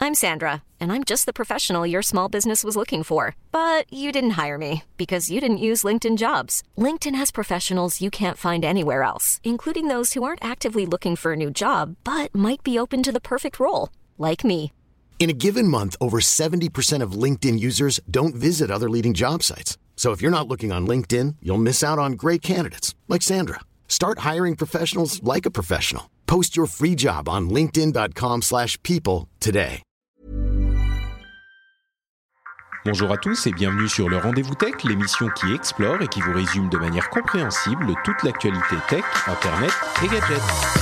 I'm Sandra, and I'm just the professional your small business was looking for. But you didn't hire me because you didn't use LinkedIn Jobs. LinkedIn has professionals you can't find anywhere else, including those who aren't actively looking for a new job, but might be open to the perfect role, like me. In a given month, over 70% of LinkedIn users don't visit other leading job sites. So if you're not looking on LinkedIn, you'll miss out on great candidates like Sandra. Start hiring professionals like a professional. Post your free job on linkedin.com/people today. Bonjour à tous et bienvenue sur le Rendez-vous Tech, l'émission qui explore et qui vous résume de manière compréhensible toute l'actualité tech, internet et gadgets.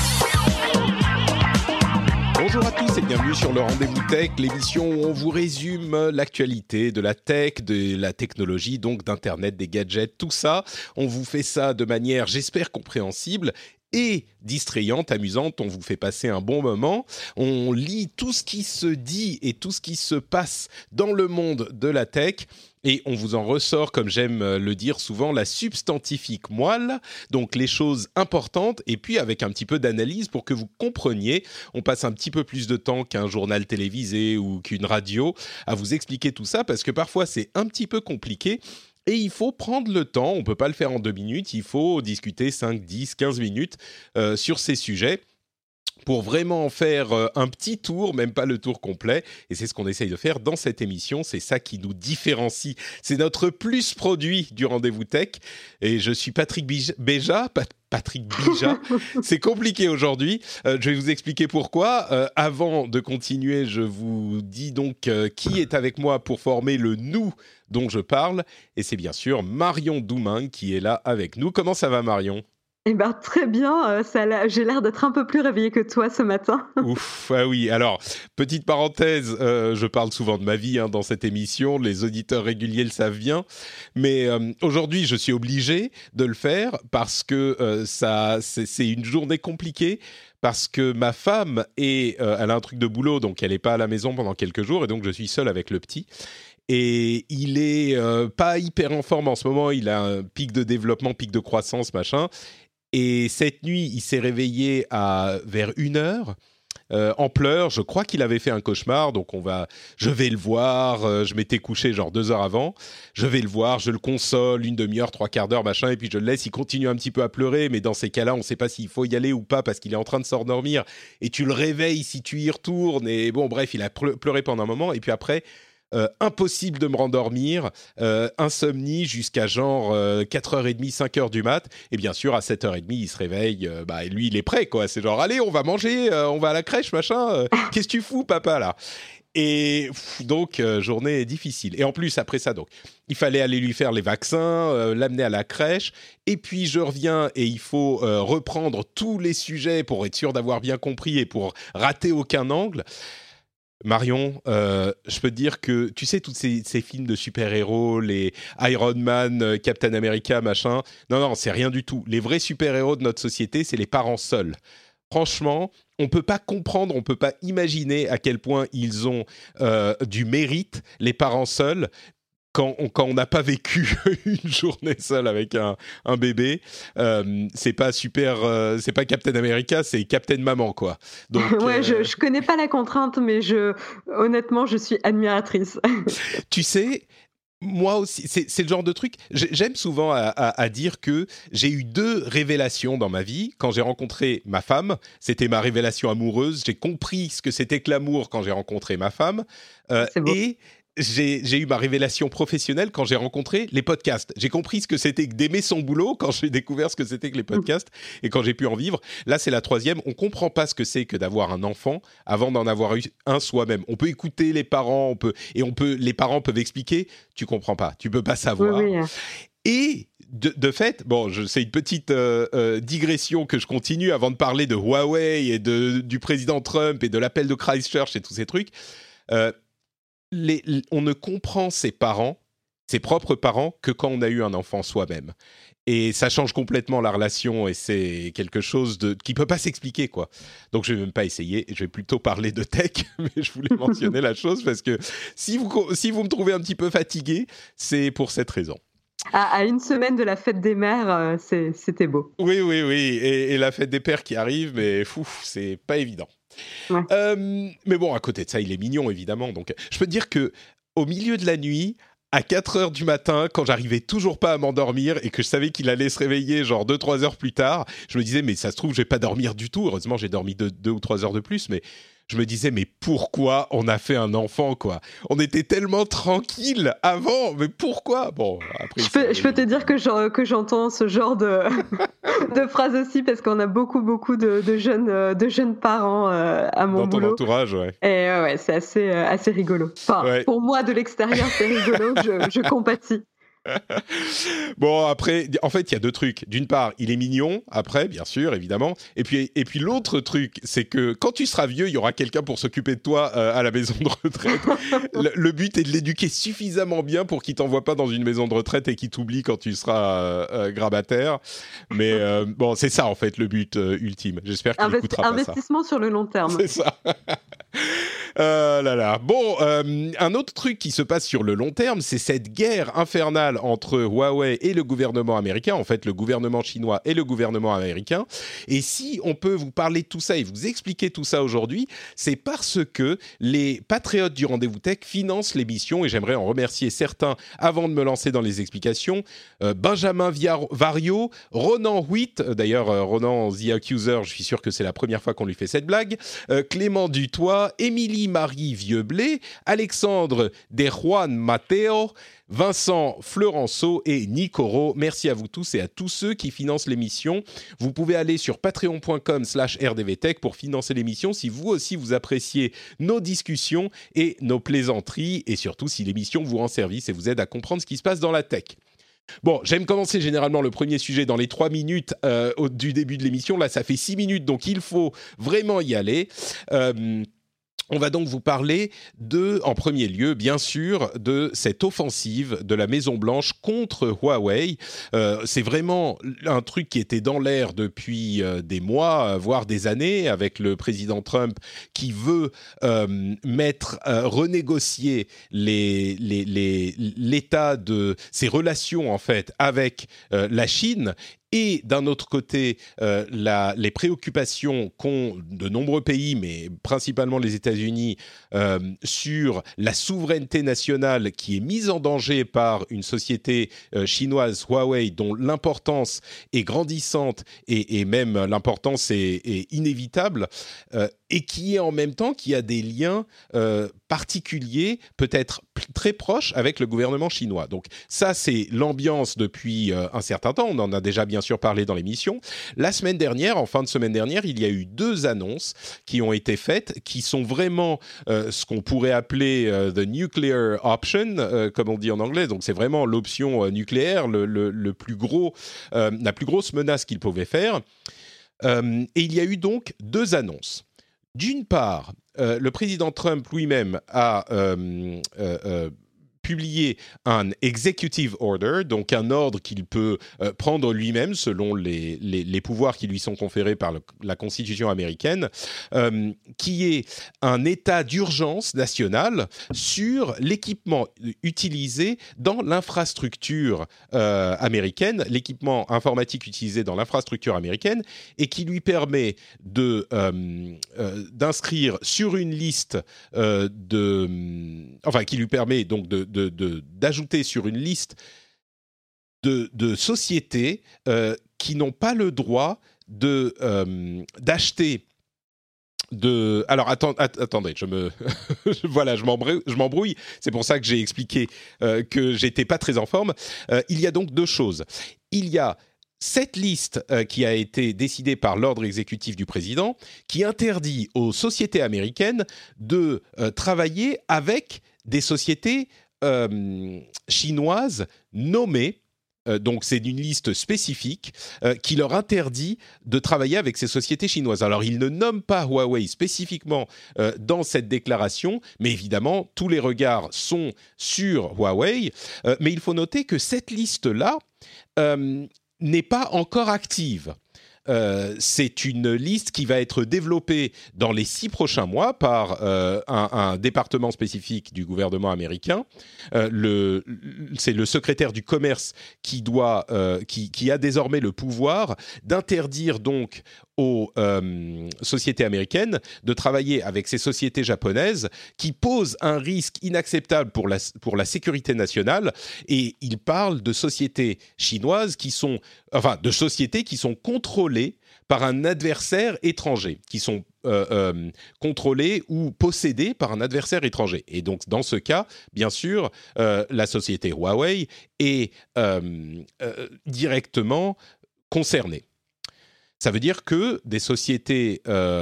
Bonjour à tous et bienvenue sur le Rendez-vous Tech, l'émission où on vous résume l'actualité de la tech, de la technologie, donc d'internet, des gadgets, tout ça. On vous fait ça de manière, j'espère, compréhensible et distrayante, amusante. On vous fait passer un bon moment. On lit tout ce qui se dit et tout ce qui se passe dans le monde de la tech. Et on vous en ressort, comme j'aime le dire souvent, la substantifique moelle, donc les choses importantes, et puis avec un petit peu d'analyse pour que vous compreniez. On passe un petit peu plus de temps qu'un journal télévisé ou qu'une radio à vous expliquer tout ça, parce que parfois c'est un petit peu compliqué. Et il faut prendre le temps, on ne peut pas le faire en 2 minutes, il faut discuter 5, 10, 15 minutes sur ces sujets pour vraiment faire un petit tour, même pas le tour complet. Et c'est ce qu'on essaye de faire dans cette émission, c'est ça qui nous différencie. C'est notre plus produit du Rendez-vous Tech. Et je suis Patrick Béja. Patrick Bija, c'est compliqué aujourd'hui. Je vais vous expliquer pourquoi. Avant de continuer, je vous dis donc qui est avec moi pour former le nous dont je parle. Et c'est bien sûr Marion Doumingue qui est là avec nous. Comment ça va, Marion ? Eh ben, très bien, j'ai l'air d'être un peu plus réveillée que toi ce matin. Ouf, ah oui. Alors, petite parenthèse, je parle souvent de ma vie dans cette émission, les auditeurs réguliers le savent bien, mais aujourd'hui, je suis obligé de le faire parce que c'est une journée compliquée, parce que ma femme, elle a un truc de boulot, donc elle n'est pas à la maison pendant quelques jours, et donc je suis seul avec le petit. Et il est pas hyper en forme en ce moment, il a un pic de développement, pic de croissance, machin. Et cette nuit, il s'est réveillé vers 1h en pleurs. Je crois qu'il avait fait un cauchemar, donc je vais le voir. Je m'étais couché genre 2 heures avant. Je vais le voir, je le console, 1 demi-heure, 3/4 d'heure, machin, et puis je le laisse. Il continue un petit peu à pleurer, mais dans ces cas-là, on ne sait pas s'il faut y aller ou pas parce qu'il est en train de s'endormir. Et tu le réveilles si tu y retournes. Et bon, bref, il a pleuré pendant un moment. Et puis après, impossible de me rendormir, insomnie jusqu'à genre 4h30, 5h du mat, et bien sûr à 7h30 il se réveille, et lui il est prêt quoi, c'est genre allez on va manger, on va à la crèche machin, qu'est-ce que tu fous papa là ? Et donc journée difficile, et en plus après ça donc il fallait aller lui faire les vaccins, l'amener à la crèche, et puis je reviens et il faut reprendre tous les sujets pour être sûr d'avoir bien compris et pour rater aucun angle. Marion, je peux te dire que, tu sais, tous ces films de super-héros, les Iron Man, Captain America, machin, non, c'est rien du tout. Les vrais super-héros de notre société, c'est les parents seuls. Franchement, on ne peut pas comprendre, on ne peut pas imaginer à quel point ils ont du mérite, les parents seuls, quand on n'a pas vécu une journée seule avec un bébé. C'est pas c'est pas Captain America, c'est Captain Maman, quoi. Donc, ouais, je connais pas la contrainte, mais honnêtement, je suis admiratrice. Tu sais, moi aussi, c'est le genre de truc. J'aime souvent à dire que j'ai eu 2 révélations dans ma vie. Quand j'ai rencontré ma femme, c'était ma révélation amoureuse. J'ai compris ce que c'était que l'amour quand j'ai rencontré ma femme. C'est beau. Et j'ai eu ma révélation professionnelle quand j'ai rencontré les podcasts. J'ai compris ce que c'était que d'aimer son boulot quand j'ai découvert ce que c'était que les podcasts et quand j'ai pu en vivre. Là, c'est la 3e. On comprend pas ce que c'est que d'avoir un enfant avant d'en avoir eu un soi-même. On peut écouter les parents, les parents peuvent expliquer. Tu comprends pas. Tu peux pas savoir. Oui. Et de fait, bon, c'est une petite digression que je continue avant de parler de Huawei et du président Trump et de l'appel de Christchurch et tous ces trucs. On ne comprend ses propres parents, que quand on a eu un enfant soi-même. Et ça change complètement la relation et c'est quelque chose qui ne peut pas s'expliquer, quoi. Donc, je ne vais même pas essayer. Je vais plutôt parler de tech, mais je voulais mentionner la chose parce que si vous me trouvez un petit peu fatigué, c'est pour cette raison. À 1 semaine de la fête des mères, c'était beau. Oui. Et la fête des pères qui arrive, mais c'est pas évident. Ouais. Mais bon, à côté de ça, il est mignon, évidemment. Donc, je peux te dire que au milieu de la nuit, à 4 heures du matin, quand j'arrivais toujours pas à m'endormir et que je savais qu'il allait se réveiller genre 2-3 heures plus tard, je me disais, mais ça se trouve, je vais pas dormir du tout. Heureusement, j'ai dormi 2 ou 3 heures de plus, mais je me disais, mais pourquoi on a fait un enfant, quoi? On était tellement tranquille avant, mais pourquoi? Bon, après... Je peux te dire que j'entends ce genre de, de phrases aussi, parce qu'on a beaucoup de jeunes parents à mon Dans ton boulot. entourage, ouais. Et ouais, c'est assez rigolo. Enfin, Ouais. pour moi, de l'extérieur, c'est rigolo, je compatis. Bon, après, en fait, il y a deux trucs. D'une part, il est mignon, après, bien sûr, évidemment. Et puis l'autre truc, c'est que quand tu seras vieux, il y aura quelqu'un pour s'occuper de toi à la maison de retraite. Le but est de l'éduquer suffisamment bien pour qu'il t'envoie pas dans une maison de retraite et qu'il t'oublie quand tu seras grabataire. Mais bon, c'est ça, en fait, le but ultime. J'espère qu'il n'écoutera pas ça. Investissement sur le long terme. C'est ça. Là. Bon, un autre truc qui se passe sur le long terme, c'est cette guerre infernale entre Huawei et le gouvernement américain, en fait le gouvernement chinois et le gouvernement américain. Et si on peut vous parler de tout ça et vous expliquer tout ça aujourd'hui, c'est parce que les patriotes du Rendez-vous Tech financent l'émission, et j'aimerais en remercier certains avant de me lancer dans les explications. Benjamin Vario, Ronan Huit, d'ailleurs Ronan The Accuser, je suis sûr que c'est la première fois qu'on lui fait cette blague, Clément Dutoit, Émilie Marie Vieublé, Alexandre De Juan Mateo, Vincent Fleurenceau et Nicoro. Merci à vous tous et à tous ceux qui financent l'émission. Vous pouvez aller sur patreon.com/rdvtech pour financer l'émission si vous aussi vous appréciez nos discussions et nos plaisanteries, et surtout si l'émission vous rend service et vous aide à comprendre ce qui se passe dans la tech. Bon, j'aime commencer généralement le premier sujet dans les 3 minutes du début de l'émission. Là, ça fait 6 minutes, donc il faut vraiment y aller. On va donc vous parler en premier lieu, bien sûr, de cette offensive de la Maison-Blanche contre Huawei. C'est vraiment un truc qui était dans l'air depuis des mois, voire des années, avec le président Trump qui veut renégocier l'état de ses relations, en fait, avec la Chine. Et d'un autre côté, les préoccupations qu'ont de nombreux pays, mais principalement les États-Unis, sur la souveraineté nationale qui est mise en danger par une société chinoise, Huawei, dont l'importance est grandissante et même l'importance est inévitable, et qui est en même temps qui a des liens particuliers, peut-être très proches avec le gouvernement chinois. Donc ça, c'est l'ambiance depuis un certain temps. On en a déjà bien sûr parlé dans l'émission. La semaine dernière, en fin de semaine dernière, il y a eu 2 annonces qui ont été faites, qui sont vraiment ce qu'on pourrait appeler the nuclear option, comme on dit en anglais. Donc c'est vraiment l'option nucléaire, le plus gros, la plus grosse menace qu'ils pouvaient faire. Et il y a eu donc 2 annonces. D'une part, le président Trump lui-même a publié un executive order, donc un ordre qu'il peut prendre lui-même selon les pouvoirs qui lui sont conférés par la Constitution américaine, qui est un état d'urgence national sur l'équipement utilisé dans l'infrastructure américaine, l'équipement informatique utilisé dans l'infrastructure américaine, et qui lui permet d'inscrire sur une liste qui lui permet donc d'ajouter sur une liste de sociétés qui n'ont pas le droit d'acheter Alors attendez, je m'embrouille. C'est pour ça que j'ai expliqué que j'étais pas très en forme. Il y a donc 2 choses. Il y a cette liste qui a été décidée par l'ordre exécutif du président, qui interdit aux sociétés américaines de travailler avec des sociétés chinoises nommées. Donc c'est une liste spécifique qui leur interdit de travailler avec ces sociétés chinoises. Alors ils ne nomment pas Huawei spécifiquement dans cette déclaration, mais évidemment tous les regards sont sur Huawei. Mais il faut noter que cette liste-là n'est pas encore active. c'est une liste qui va être développée dans les 6 prochains mois par un département spécifique du gouvernement américain. C'est le secrétaire du commerce qui a désormais le pouvoir d'interdire donc aux sociétés américaines de travailler avec ces sociétés japonaises qui posent un risque inacceptable pour la sécurité nationale. Et il parle de sociétés chinoises de sociétés qui sont contrôlées par un adversaire étranger, qui sont contrôlées ou possédées par un adversaire étranger. Et donc, dans ce cas, bien sûr, la société Huawei est directement concernée. Ça veut dire que des sociétés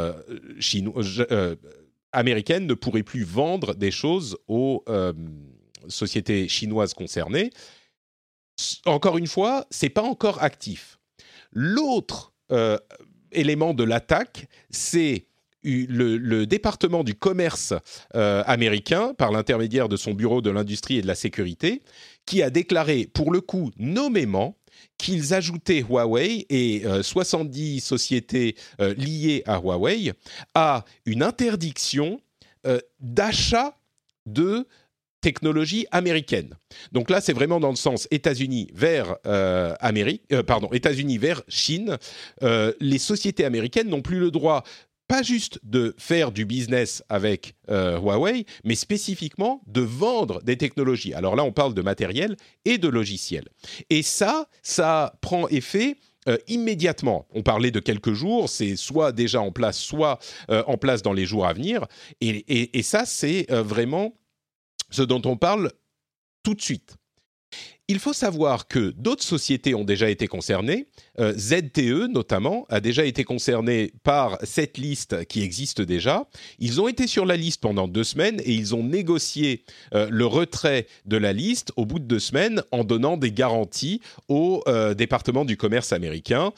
américaines ne pourraient plus vendre des choses aux sociétés chinoises concernées. Encore une fois, ce n'est pas encore actif. L'autre élément de l'attaque, c'est le département du commerce américain, par l'intermédiaire de son bureau de l'industrie et de la sécurité, qui a déclaré, pour le coup, nommément, qu'ils ajoutaient Huawei et 70 sociétés liées à Huawei à une interdiction d'achat de technologie américaine. Donc là, c'est vraiment dans le sens États-Unis vers États-Unis vers Chine. Les sociétés américaines n'ont plus le droit, pas juste de faire du business avec Huawei, mais spécifiquement de vendre des technologies. Alors là, on parle de matériel et de logiciel. Et ça prend effet immédiatement. On parlait de quelques jours, c'est soit déjà en place, soit en place dans les jours à venir. Et ça, c'est vraiment ce dont on parle tout de suite. Il faut savoir que d'autres sociétés ont déjà été concernées. ZTE, notamment, a déjà été concerné par cette liste qui existe déjà. Ils ont été sur la liste pendant 2 semaines et ils ont négocié le retrait de la liste au bout de 2 semaines en donnant des garanties au département du commerce américain.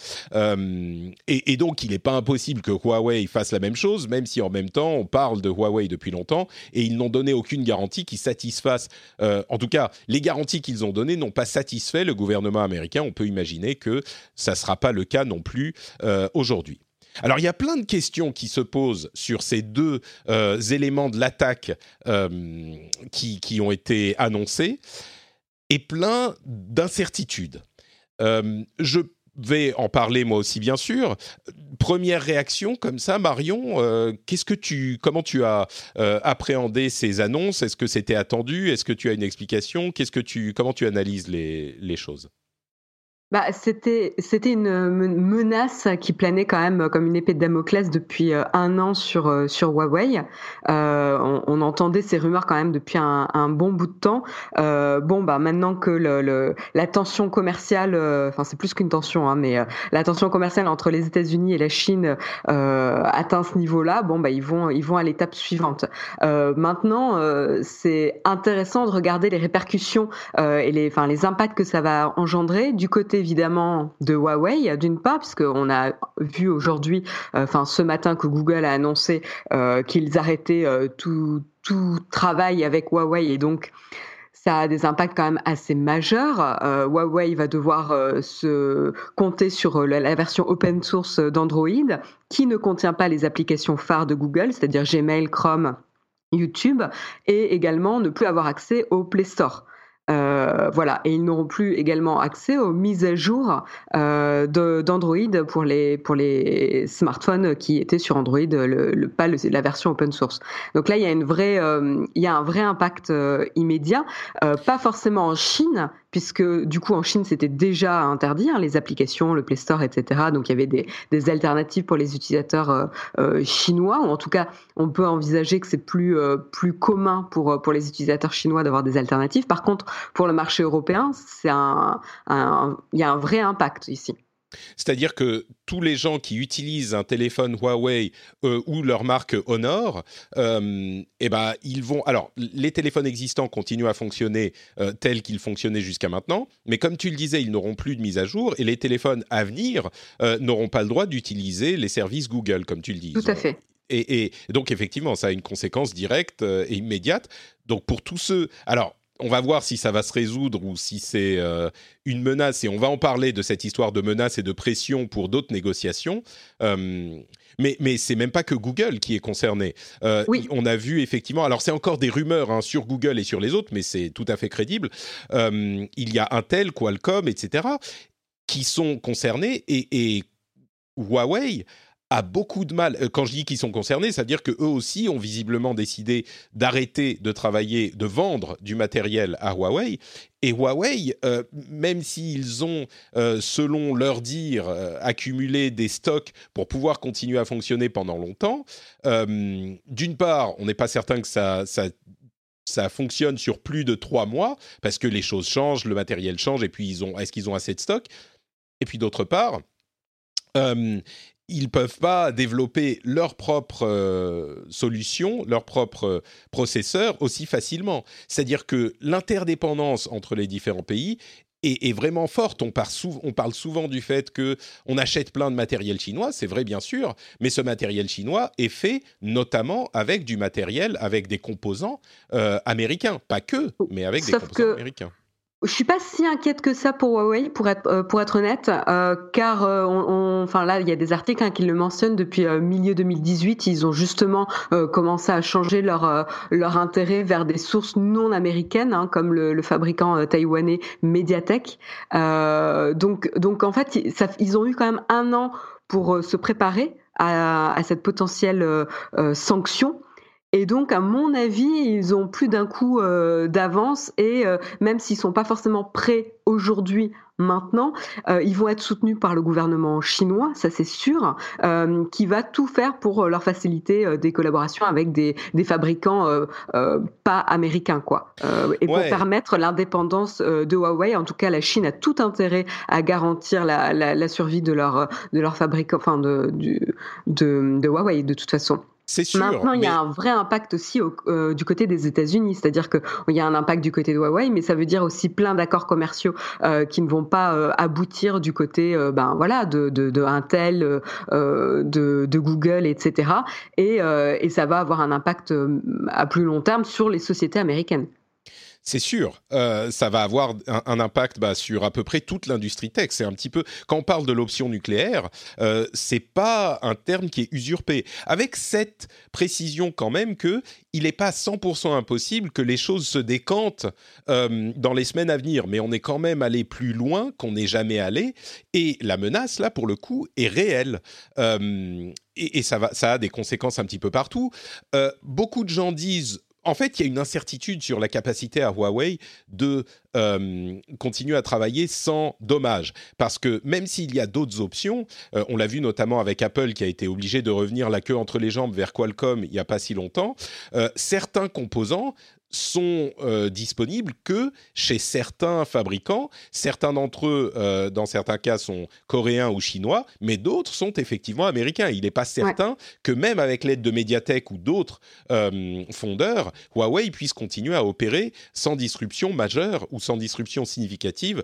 Et donc, il n'est pas impossible que Huawei fasse la même chose, même si en même temps, on parle de Huawei depuis longtemps et ils n'ont donné aucune garantie qui satisfasse... en tout cas, les garanties qu'ils ont données n'ont pas satisfait le gouvernement américain. On peut imaginer que ça ne sera pas le cas non plus aujourd'hui. Alors, il y a plein de questions qui se posent sur ces 2 éléments de l'attaque qui ont été annoncés et plein d'incertitudes. Je vais en parler moi aussi, bien sûr. Première réaction comme ça, Marion, comment tu as appréhendé ces annonces ? Est-ce que c'était attendu ? Est-ce que tu as une explication ? Comment tu analyses les choses ? C'était une menace qui planait quand même comme une épée de Damoclès depuis 1 an sur Huawei. On entendait ces rumeurs quand même depuis un bon bout de temps. Maintenant que la tension commerciale, c'est plus qu'une tension, mais la tension commerciale entre les États-Unis et la Chine atteint ce niveau-là. Ils vont à l'étape suivante. Maintenant, c'est intéressant de regarder les répercussions et les impacts que ça va engendrer du côté évidemment de Huawei d'une part, puisqu'on a vu aujourd'hui, ce matin, que Google a annoncé qu'ils arrêtaient tout travail avec Huawei et donc ça a des impacts quand même assez majeurs. Huawei va devoir se compter sur la version open source d'Android qui ne contient pas les applications phares de Google, c'est-à-dire Gmail, Chrome, YouTube, et également ne plus avoir accès au Play Store. Et ils n'auront plus également accès aux mises à jour d'Android pour les smartphones qui étaient sur Android, la version open source. Donc là, il y a un vrai impact immédiat, pas forcément en Chine, puisque du coup en Chine c'était déjà interdit, les applications, le Play Store, etc. Donc il y avait des alternatives pour les utilisateurs chinois, ou en tout cas on peut envisager que c'est plus commun pour les utilisateurs chinois d'avoir des alternatives. Par contre, pour le marché européen, il y a un vrai impact ici. C'est-à-dire que tous les gens qui utilisent un téléphone Huawei ou leur marque Honor, ils vont... Alors, les téléphones existants continuent à fonctionner tels qu'ils fonctionnaient jusqu'à maintenant, mais comme tu le disais, ils n'auront plus de mise à jour et les téléphones à venir n'auront pas le droit d'utiliser les services Google, comme tu le dis. Tout à fait. Et donc, effectivement, ça a une conséquence directe et immédiate. Donc, pour tous ceux... Alors, on va voir si ça va se résoudre ou si c'est une menace, et on va en parler de cette histoire de menace et de pression pour d'autres négociations. Mais c'est même pas que Google qui est concerné. Oui. On a vu effectivement, alors c'est encore des rumeurs sur Google et sur les autres, mais c'est tout à fait crédible. Il y a Intel, Qualcomm, etc., qui sont concernés, et Huawei a beaucoup de mal. Quand je dis qu'ils sont concernés, c'est-à-dire qu'eux aussi ont visiblement décidé d'arrêter de travailler, de vendre du matériel à Huawei. Et Huawei, même s'ils ont, selon leur dire, accumulé des stocks pour pouvoir continuer à fonctionner pendant longtemps, d'une part, on n'est pas certain que ça fonctionne sur plus de 3 mois, parce que les choses changent, le matériel change, et puis est-ce qu'ils ont assez de stock ? Et puis d'autre part, ils ne peuvent pas développer leur propre solution, leur propre processeur aussi facilement. C'est-à-dire que l'interdépendance entre les différents pays est vraiment forte. On parle souvent du fait qu'on achète plein de matériel chinois, c'est vrai bien sûr, mais ce matériel chinois est fait notamment avec du matériel, avec des composants américains. Pas que, mais avec des composants américains. Je suis pas si inquiète que ça pour Huawei, pour être honnête, car enfin là, il y a des articles qui le mentionnent depuis milieu 2018. Ils ont justement commencé à changer leur intérêt vers des sources non américaines, comme le fabricant taïwanais Mediatek. Donc en fait, ils ont eu quand même 1 an pour se préparer à cette potentielle sanction. Et donc, à mon avis, ils ont plus d'un coup d'avance, et même s'ils sont pas forcément prêts aujourd'hui, maintenant, ils vont être soutenus par le gouvernement chinois, ça c'est sûr, qui va tout faire pour leur faciliter des collaborations avec des fabricants pas américains, quoi. Et pour permettre l'indépendance de Huawei. En tout cas, la Chine a tout intérêt à garantir la survie de leur fabricant, enfin de Huawei, de toute façon. C'est sûr. Maintenant, il y a un vrai impact aussi du côté des États-Unis, c'est-à-dire qu'il y a un impact du côté de Huawei, mais ça veut dire aussi plein d'accords commerciaux qui ne vont pas aboutir du côté de Intel, de Google, etc. Et ça va avoir un impact à plus long terme sur les sociétés américaines. C'est sûr, ça va avoir un impact sur à peu près toute l'industrie tech. C'est un petit peu, quand on parle de l'option nucléaire, c'est pas un terme qui est usurpé. Avec cette précision quand même que il n'est pas 100% impossible que les choses se décantent dans les semaines à venir, mais on est quand même allé plus loin qu'on n'est jamais allé, et la menace là pour le coup est réelle. Et ça a des conséquences un petit peu partout. Beaucoup de gens disent. En fait, il y a une incertitude sur la capacité à Huawei de continuer à travailler sans dommages. Parce que même s'il y a d'autres options, on l'a vu notamment avec Apple qui a été obligé de revenir la queue entre les jambes vers Qualcomm il n'y a pas si longtemps, certains composants sont disponibles que chez certains fabricants. Certains d'entre eux, dans certains cas, sont coréens ou chinois, mais d'autres sont effectivement américains. Il n'est pas certain que même avec l'aide de Mediatek ou d'autres fondeurs, Huawei puisse continuer à opérer sans disruption majeure ou sans disruption significative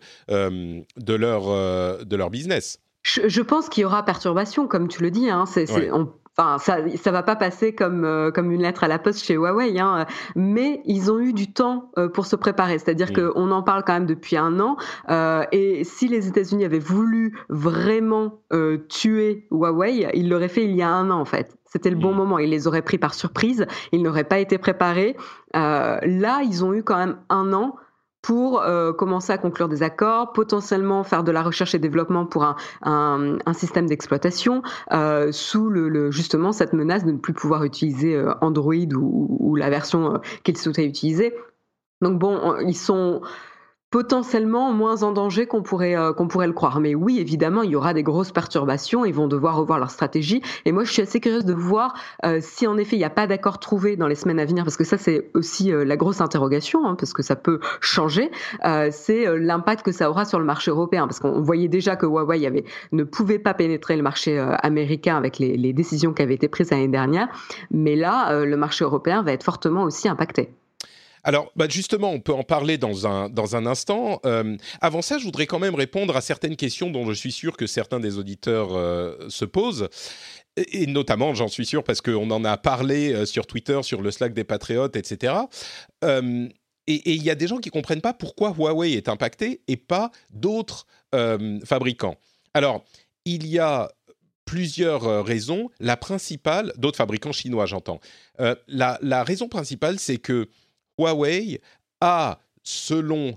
de leur business. Je pense qu'il y aura perturbation, comme tu le dis. Enfin, ça va pas passer comme une lettre à la poste chez Huawei, mais ils ont eu du temps pour se préparer. C'est-à-dire qu'on en parle quand même depuis 1 an, et si les États-Unis avaient voulu vraiment tuer Huawei, ils l'auraient fait il y a 1 an en fait. C'était le bon moment. Ils les auraient pris par surprise. Ils n'auraient pas été préparés. Là, ils ont eu quand même 1 an pour commencer à conclure des accords, potentiellement faire de la recherche et développement pour un système d'exploitation, sous justement cette menace de ne plus pouvoir utiliser Android ou la version qu'ils souhaitaient utiliser. Donc bon, ils sont potentiellement moins en danger qu'on pourrait le croire. Mais oui, évidemment, il y aura des grosses perturbations, ils vont devoir revoir leur stratégie. Et moi, je suis assez curieuse de voir si en effet, il n'y a pas d'accord trouvé dans les semaines à venir, parce que ça, c'est aussi la grosse interrogation, parce que ça peut changer, c'est l'impact que ça aura sur le marché européen. Parce qu'on voyait déjà que Huawei ne pouvait pas pénétrer le marché américain avec les décisions qui avaient été prises l'année dernière. Mais là, le marché européen va être fortement aussi impacté. Alors, justement, on peut en parler dans un instant. Avant ça, je voudrais quand même répondre à certaines questions dont je suis sûr que certains des auditeurs se posent. Et notamment, j'en suis sûr, parce qu'on en a parlé sur Twitter, sur le Slack des Patriotes, etc. et il y a des gens qui ne comprennent pas pourquoi Huawei est impacté et pas d'autres fabricants. Alors, il y a plusieurs raisons. La principale, d'autres fabricants chinois, j'entends. La raison principale, c'est que Huawei a, selon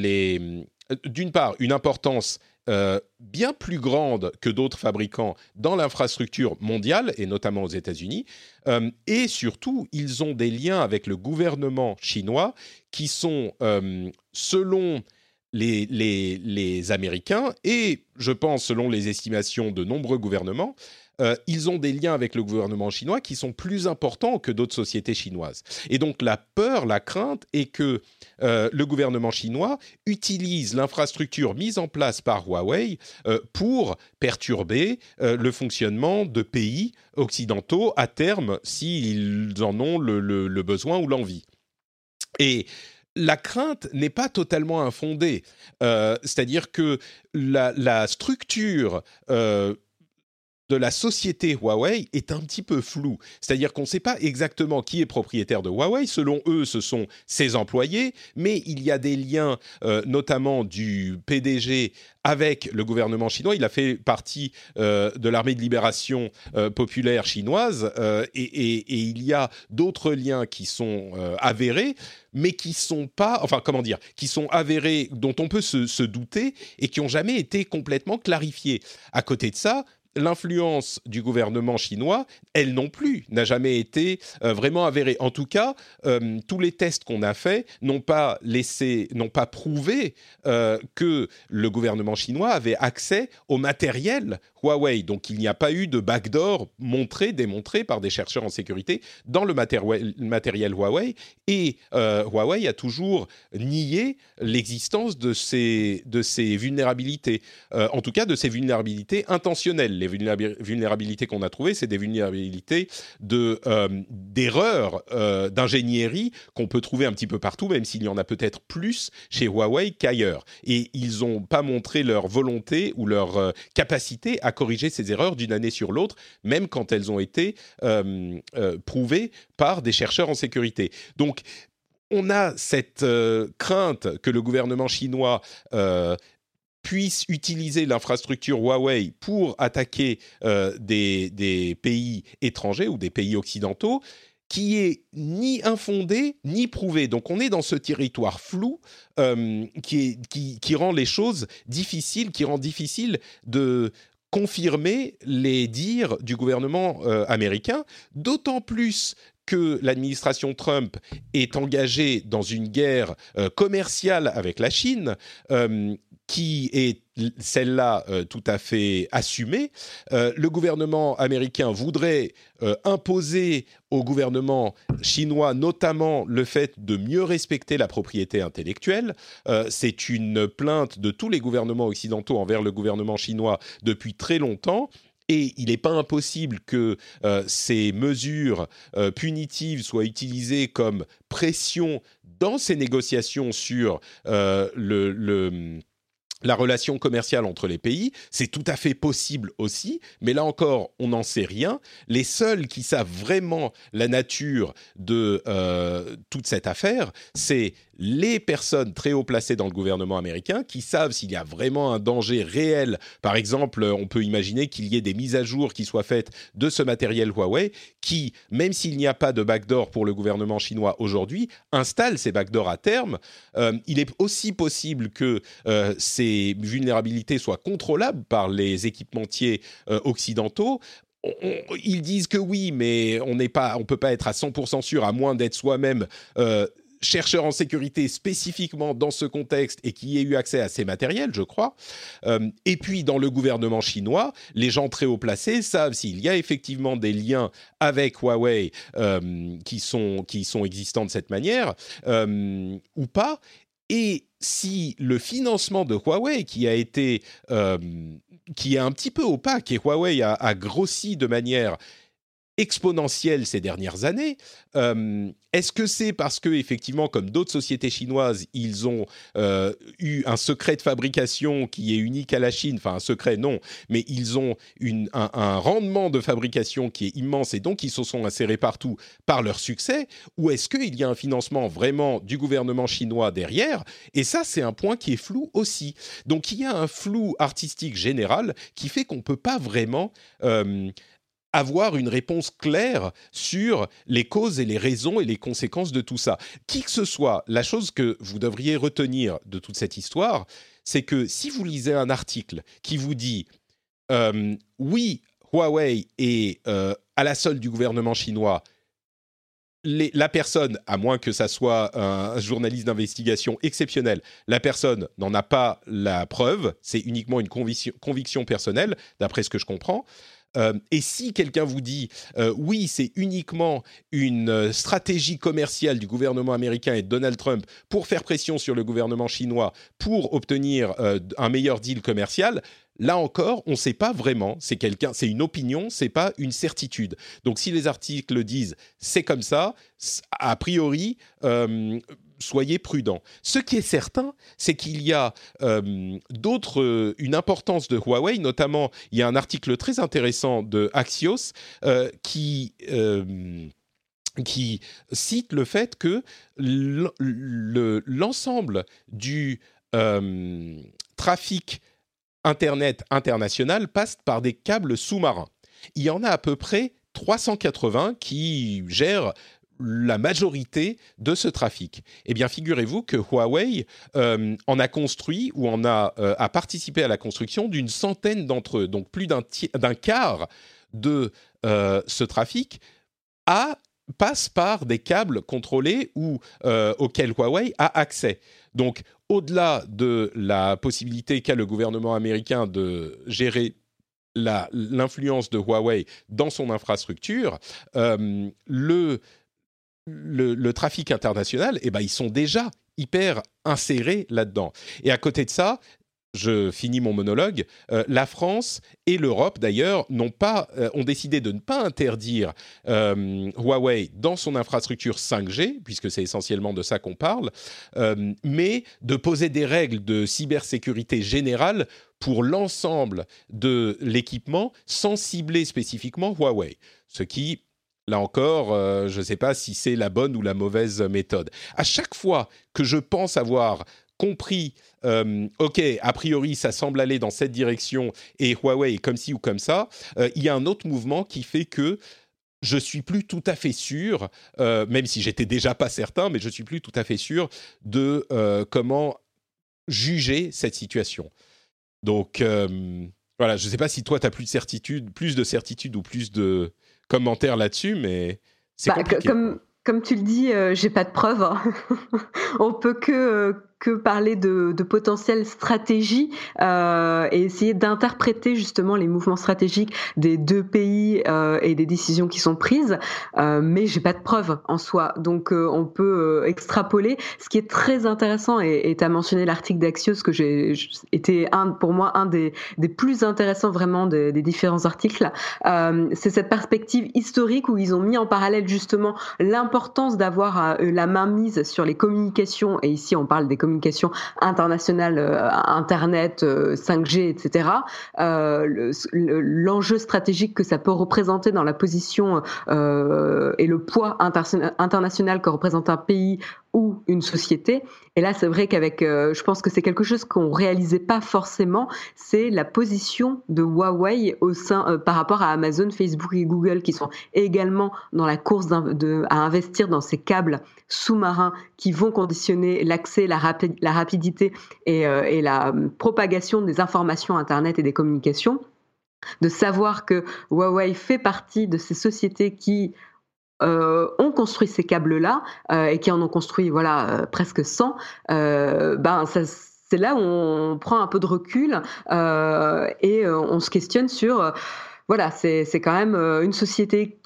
d'une part, une importance bien plus grande que d'autres fabricants dans l'infrastructure mondiale, et notamment aux États-Unis, et surtout, ils ont des liens avec le gouvernement chinois qui sont, selon les Américains, et je pense selon les estimations de nombreux gouvernements, ils ont des liens avec le gouvernement chinois qui sont plus importants que d'autres sociétés chinoises. Et donc la peur, la crainte est que le gouvernement chinois utilise l'infrastructure mise en place par Huawei pour perturber le fonctionnement de pays occidentaux à terme s'ils en ont le besoin ou l'envie. Et la crainte n'est pas totalement infondée. C'est-à-dire que la structure de la société Huawei est un petit peu floue. C'est-à-dire qu'on ne sait pas exactement qui est propriétaire de Huawei. Selon eux, ce sont ses employés, mais il y a des liens, notamment du PDG avec le gouvernement chinois. Il a fait partie de l'armée de libération populaire chinoise et il y a d'autres liens qui sont avérés, mais qui sont pas, enfin comment dire, qui sont avérés, dont on peut se douter et qui n'ont jamais été complètement clarifiés. À côté de ça, l'influence du gouvernement chinois, elle non plus, n'a jamais été vraiment avérée. En tout cas, tous les tests qu'on a faits n'ont pas prouvé que le gouvernement chinois avait accès au matériel Huawei. Donc, il n'y a pas eu de backdoor démontré par des chercheurs en sécurité dans le matériel Huawei. Et Huawei a toujours nié l'existence de ces vulnérabilités. En tout cas, de ces vulnérabilités intentionnelles. Les vulnérabilités qu'on a trouvées, c'est des vulnérabilités d'erreurs d'ingénierie qu'on peut trouver un petit peu partout, même s'il y en a peut-être plus chez Huawei qu'ailleurs. Et ils n'ont pas montré leur volonté ou leur capacité à corriger ces erreurs d'une année sur l'autre, même quand elles ont été prouvées par des chercheurs en sécurité. Donc, on a cette crainte que le gouvernement chinois puisse utiliser l'infrastructure Huawei pour attaquer des pays étrangers ou des pays occidentaux, qui est ni infondé ni prouvé. Donc on est dans ce territoire flou qui rend les choses difficiles, qui rend difficile de confirmer les dires du gouvernement américain, d'autant plus que l'administration Trump est engagée dans une guerre commerciale avec la Chine, qui est celle-là tout à fait assumée. Le gouvernement américain voudrait imposer au gouvernement chinois notamment le fait de mieux respecter la propriété intellectuelle. C'est une plainte de tous les gouvernements occidentaux envers le gouvernement chinois depuis très longtemps. Et il n'est pas impossible que ces mesures punitives soient utilisées comme pression dans ces négociations sur la relation commerciale entre les pays. C'est tout à fait possible aussi, mais là encore, on n'en sait rien. Les seuls qui savent vraiment la nature de toute cette affaire, c'est les personnes très haut placées dans le gouvernement américain qui savent s'il y a vraiment un danger réel. Par exemple, on peut imaginer qu'il y ait des mises à jour qui soient faites de ce matériel Huawei qui, même s'il n'y a pas de backdoor pour le gouvernement chinois aujourd'hui, installe ces backdoors à terme. Il est aussi possible que ces vulnérabilités soient contrôlables par les équipementiers occidentaux. Ils disent que oui, mais on peut pas être à 100% sûr, à moins d'être soi-même chercheur en sécurité spécifiquement dans ce contexte et qui ait eu accès à ces matériels, je crois. Et puis, dans le gouvernement chinois, les gens très haut placés savent s'il y a effectivement des liens avec Huawei qui sont existants de cette manière ou pas. Et si le financement de Huawei, qui est un petit peu opaque, et Huawei a grossi de manière exponentielle ces dernières années. Est-ce que c'est parce que, effectivement, comme d'autres sociétés chinoises, ils ont eu un secret de fabrication qui est unique à la Chine, enfin un secret non, mais ils ont un rendement de fabrication qui est immense et donc ils se sont insérés partout par leur succès, ou est-ce qu'il y a un financement vraiment du gouvernement chinois derrière? Et ça, c'est un point qui est flou aussi. Donc il y a un flou artistique général qui fait qu'on ne peut pas vraiment avoir une réponse claire sur les causes et les raisons et les conséquences de tout ça. Qui que ce soit, la chose que vous devriez retenir de toute cette histoire, c'est que si vous lisez un article qui vous dit oui, Huawei est à la solde du gouvernement chinois, la personne, à moins que ça soit un journaliste d'investigation exceptionnel, la personne n'en a pas la preuve, c'est uniquement une conviction personnelle, d'après ce que je comprends. Et si quelqu'un vous dit oui, c'est uniquement une stratégie commerciale du gouvernement américain et de Donald Trump pour faire pression sur le gouvernement chinois pour obtenir un meilleur deal commercial, là encore, on ne sait pas vraiment. C'est une opinion, c'est pas une certitude. Donc, si les articles disent c'est comme ça, a priori, soyez prudents. Ce qui est certain, c'est qu'il y a une importance de Huawei, notamment, il y a un article très intéressant de Axios qui cite le fait que l'ensemble du trafic Internet international passe par des câbles sous-marins. Il y en a à peu près 380 qui gèrent la majorité de ce trafic. Eh bien, figurez-vous que Huawei en a construit ou a participé à la construction d'une centaine d'entre eux. Donc, plus d'un quart de ce trafic passe par des câbles contrôlés ou auxquels Huawei a accès. Donc, au-delà de la possibilité qu'a le gouvernement américain de gérer l'influence de Huawei dans son infrastructure, le trafic international, eh ben, ils sont déjà hyper insérés là-dedans. Et à côté de ça, je finis mon monologue, la France et l'Europe, d'ailleurs, ont décidé de ne pas interdire Huawei dans son infrastructure 5G, puisque c'est essentiellement de ça qu'on parle, mais de poser des règles de cybersécurité générale pour l'ensemble de l'équipement, sans cibler spécifiquement Huawei. Ce qui, là encore, je ne sais pas si c'est la bonne ou la mauvaise méthode. À chaque fois que je pense avoir compris, ok, a priori, ça semble aller dans cette direction et Huawei est comme ci ou comme ça, il y a un autre mouvement qui fait que je suis plus tout à fait sûr, même si j'étais déjà pas certain, mais je suis plus tout à fait sûr de comment juger cette situation. Donc, voilà, je ne sais pas si toi, tu as plus de certitude ou plus de commentaires là-dessus, mais c'est compliqué. Comme tu le dis, j'ai pas de preuves. Hein. On peut que parler de potentielles stratégies et essayer d'interpréter justement les mouvements stratégiques des deux pays et des décisions qui sont prises, mais j'ai pas de preuves en soi. Donc on peut extrapoler. Ce qui est très intéressant, et tu as mentionné l'article d'Axios que était pour moi un des plus intéressants vraiment des différents articles, c'est cette perspective historique où ils ont mis en parallèle justement l'importance d'avoir la main mise sur les communications, et ici on parle des communications internationales, Internet, 5G, etc. L'enjeu stratégique que ça peut représenter dans la position et le poids international que représente un pays ou une société. Et là, c'est vrai qu'avec, je pense que c'est quelque chose qu'on réalisait pas forcément, c'est la position de Huawei par rapport à Amazon, Facebook et Google, qui sont également dans la course à investir dans ces câbles sous-marins qui vont conditionner l'accès, la rapidité et la propagation des informations Internet et des communications. De savoir que Huawei fait partie de ces sociétés qui ont construit ces câbles-là et qui en ont construit presque 100, c'est là où on prend un peu de recul et on se questionne sur c'est quand même une société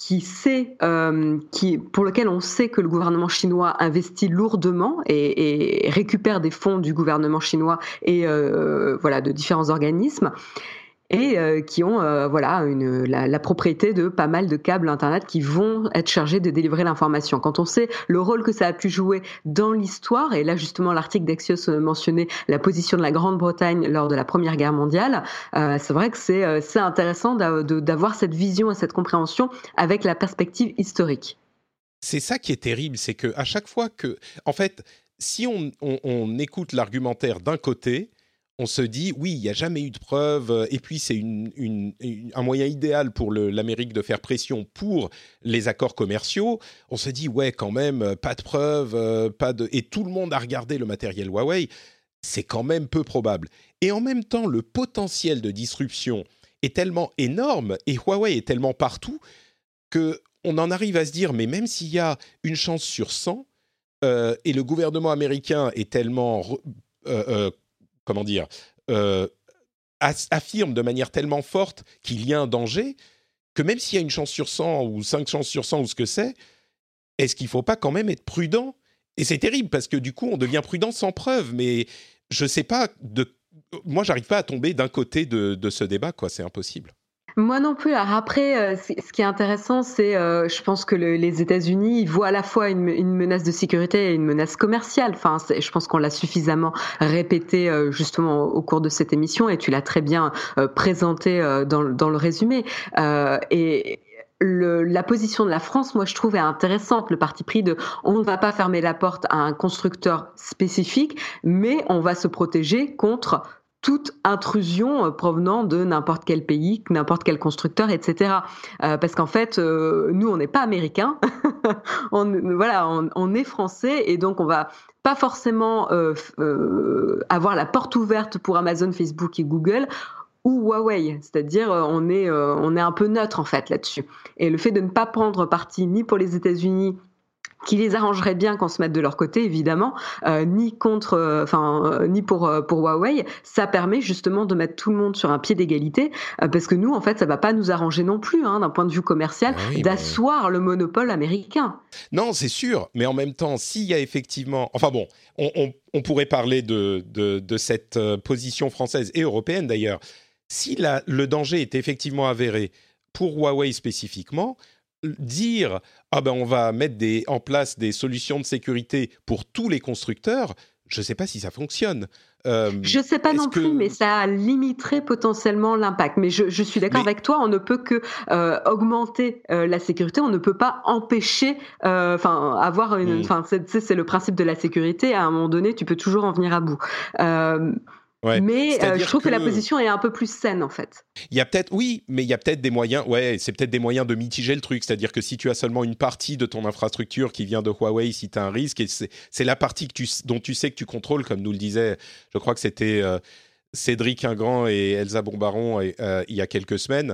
pour laquelle on sait que le gouvernement chinois investit lourdement et récupère des fonds du gouvernement chinois et de différents organismes. et qui ont la propriété de pas mal de câbles Internet qui vont être chargés de délivrer l'information. Quand on sait le rôle que ça a pu jouer dans l'histoire, et là justement l'article d'Axios mentionnait la position de la Grande-Bretagne lors de la Première Guerre mondiale, c'est vrai que c'est intéressant d'avoir cette vision et cette compréhension avec la perspective historique. C'est ça qui est terrible, c'est qu'à chaque fois que... En fait, si on écoute l'argumentaire d'un côté, on se dit, oui, il n'y a jamais eu de preuves, et puis c'est un moyen idéal pour l'Amérique de faire pression pour les accords commerciaux. On se dit, ouais, quand même, pas de preuves, et tout le monde a regardé le matériel Huawei, c'est quand même peu probable. Et en même temps, le potentiel de disruption est tellement énorme, et Huawei est tellement partout, qu'on en arrive à se dire, mais même s'il y a une chance sur 100, et le gouvernement américain est tellement... affirme de manière tellement forte qu'il y a un danger, que même s'il y a une chance sur 100 ou 5 chances sur 100 ou ce que c'est, est-ce qu'il ne faut pas quand même être prudent ? Et c'est terrible parce que du coup, on devient prudent sans preuve. Mais je ne sais pas, moi, je n'arrive pas à tomber d'un côté de ce débat, quoi. C'est impossible. Moi non plus. Alors après, ce qui est intéressant, c'est, je pense que les États-Unis, ils voient à la fois une menace de sécurité et une menace commerciale. Enfin, je pense qu'on l'a suffisamment répété justement au cours de cette émission, et tu l'as très bien présenté dans le résumé. Et la position de la France, moi, je trouve est intéressante. Le parti pris de on ne va pas fermer la porte à un constructeur spécifique, mais on va se protéger contre toute intrusion provenant de n'importe quel pays, n'importe quel constructeur, etc. Parce qu'en fait, nous, on n'est pas américains, on est français, et donc on va pas forcément avoir la porte ouverte pour Amazon, Facebook et Google, ou Huawei, c'est-à-dire on est un peu neutre en fait là-dessus. Et le fait de ne pas prendre parti ni pour les États-Unis, qui les arrangerait bien qu'on se mette de leur côté, évidemment, ni pour Huawei, ça permet justement de mettre tout le monde sur un pied d'égalité, parce que nous, en fait, ça va pas nous arranger non plus, d'un point de vue commercial, d'asseoir le monopole américain. Non, c'est sûr, mais en même temps, s'il y a effectivement... Enfin bon, on pourrait parler de cette position française et européenne d'ailleurs. Si le danger est effectivement avéré pour Huawei spécifiquement, dire on va mettre en place des solutions de sécurité pour tous les constructeurs, je ne sais pas si ça fonctionne. Je ne sais pas non plus, mais ça limiterait potentiellement l'impact. Mais je suis d'accord avec toi, on ne peut que augmenter la sécurité, on ne peut pas empêcher, avoir une... c'est le principe de la sécurité, à un moment donné, tu peux toujours en venir à bout. Ouais, mais je trouve que la position est un peu plus saine en fait. Il y a peut-être, oui, mais il y a peut-être des moyens, c'est peut-être des moyens de mitiger le truc, c'est-à-dire que si tu as seulement une partie de ton infrastructure qui vient de Huawei, si tu as un risque, et c'est la partie dont tu sais que tu contrôles, comme nous le disait, je crois que c'était Cédric Ingrand et Elsa Bombaron il y a quelques semaines,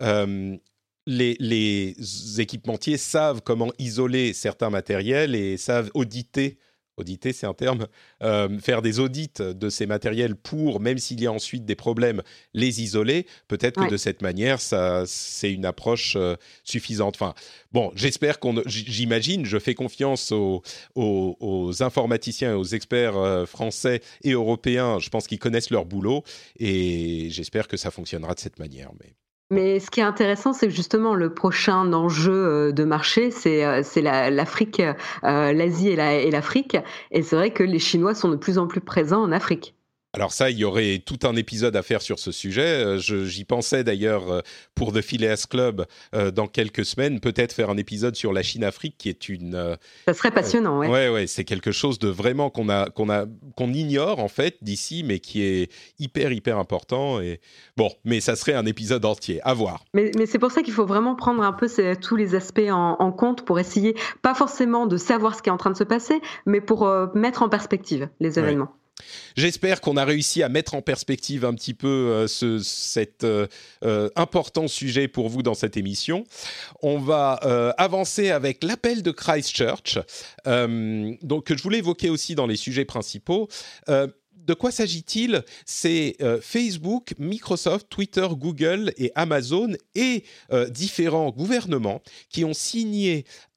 les équipementiers savent comment isoler certains matériels et savent auditer, c'est un terme, faire des audits de ces matériels pour, même s'il y a ensuite des problèmes, les isoler. Peut-être que de cette manière, c'est une approche suffisante. Enfin, bon, j'espère j'imagine, je fais confiance aux informaticiens et aux experts français et européens. Je pense qu'ils connaissent leur boulot et j'espère que ça fonctionnera de cette manière. Mais ce qui est intéressant, c'est que justement le prochain enjeu de marché, c'est l'Afrique, l'Asie et l'Afrique. Et c'est vrai que les Chinois sont de plus en plus présents en Afrique. Alors ça, il y aurait tout un épisode à faire sur ce sujet. J'y pensais d'ailleurs pour The Phileas Club dans quelques semaines, peut-être faire un épisode sur la Chine-Afrique qui est une... ça serait passionnant, ouais. Ouais, c'est quelque chose de vraiment qu'on ignore en fait d'ici, mais qui est hyper important. Et bon, mais ça serait un épisode entier, à voir. Mais c'est pour ça qu'il faut vraiment prendre un peu tous les aspects en compte pour essayer, pas forcément de savoir ce qui est en train de se passer, mais pour mettre en perspective les événements. Ouais. J'espère qu'on a réussi à mettre en perspective un petit peu cet important sujet pour vous dans cette émission. On va avancer avec l'appel de Christchurch, donc que je voulais évoquer aussi dans les sujets principaux. De quoi s'agit-il ? C'est Facebook, Microsoft, Twitter, Google et Amazon et différents gouvernements qui ont signé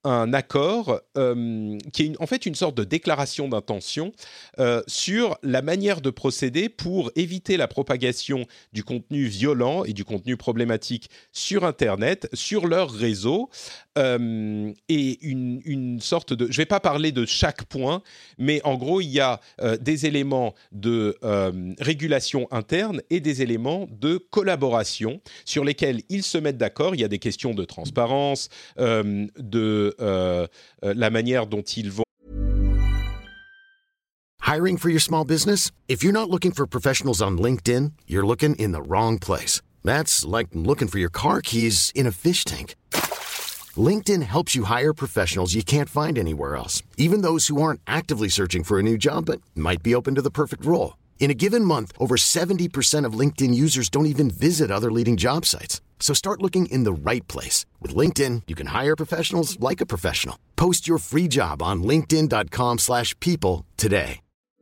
un accord qui est en fait une sorte de déclaration d'intention sur la manière de procéder pour éviter la propagation du contenu violent et du contenu problématique sur Internet, sur leur réseau, et une sorte de... Je ne vais pas parler de chaque point, mais en gros, il y a des éléments de régulation interne et des éléments de collaboration sur lesquels ils se mettent d'accord. Il y a des questions de transparence, de la manière dont ils vont... Hiring for your small business? If you're not looking for professionals on LinkedIn, you're looking in the wrong place. That's like looking for your car keys in a fish tank. LinkedIn helps you hire professionals you can't find anywhere else, even those who aren't actively searching for a new job but might be open to the perfect role. In a given month, over 70% of LinkedIn users don't even visit other leading job sites. So start looking in the right place. With LinkedIn, you can hire professionals like a professional. Post your free job on linkedin.com/people today.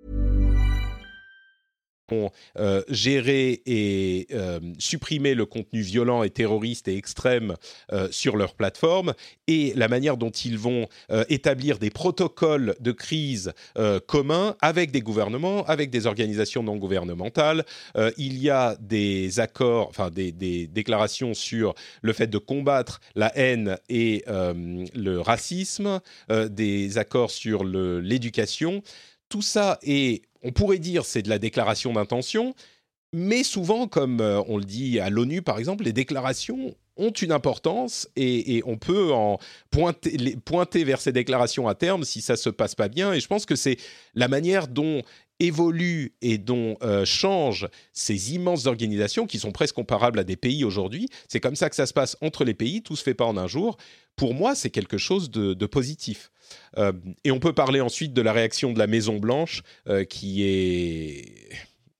Gérer et supprimer le contenu violent et terroriste et extrême sur leur plateforme, et la manière dont ils vont établir des protocoles de crise communs avec des gouvernements, avec des organisations non gouvernementales. Il y a des accords, enfin des déclarations sur le fait de combattre la haine et le racisme, des accords sur l'éducation. Tout ça est, on pourrait dire, c'est de la déclaration d'intention, mais souvent, comme on le dit à l'ONU par exemple, les déclarations ont une importance et on peut en pointer vers ces déclarations à terme si ça se passe pas bien. Et je pense que c'est la manière dont évoluent et dont changent ces immenses organisations qui sont presque comparables à des pays aujourd'hui. C'est comme ça que ça se passe entre les pays, tout se fait pas en un jour. Pour moi, c'est quelque chose de positif. Et on peut parler ensuite de la réaction de la Maison-Blanche qui est...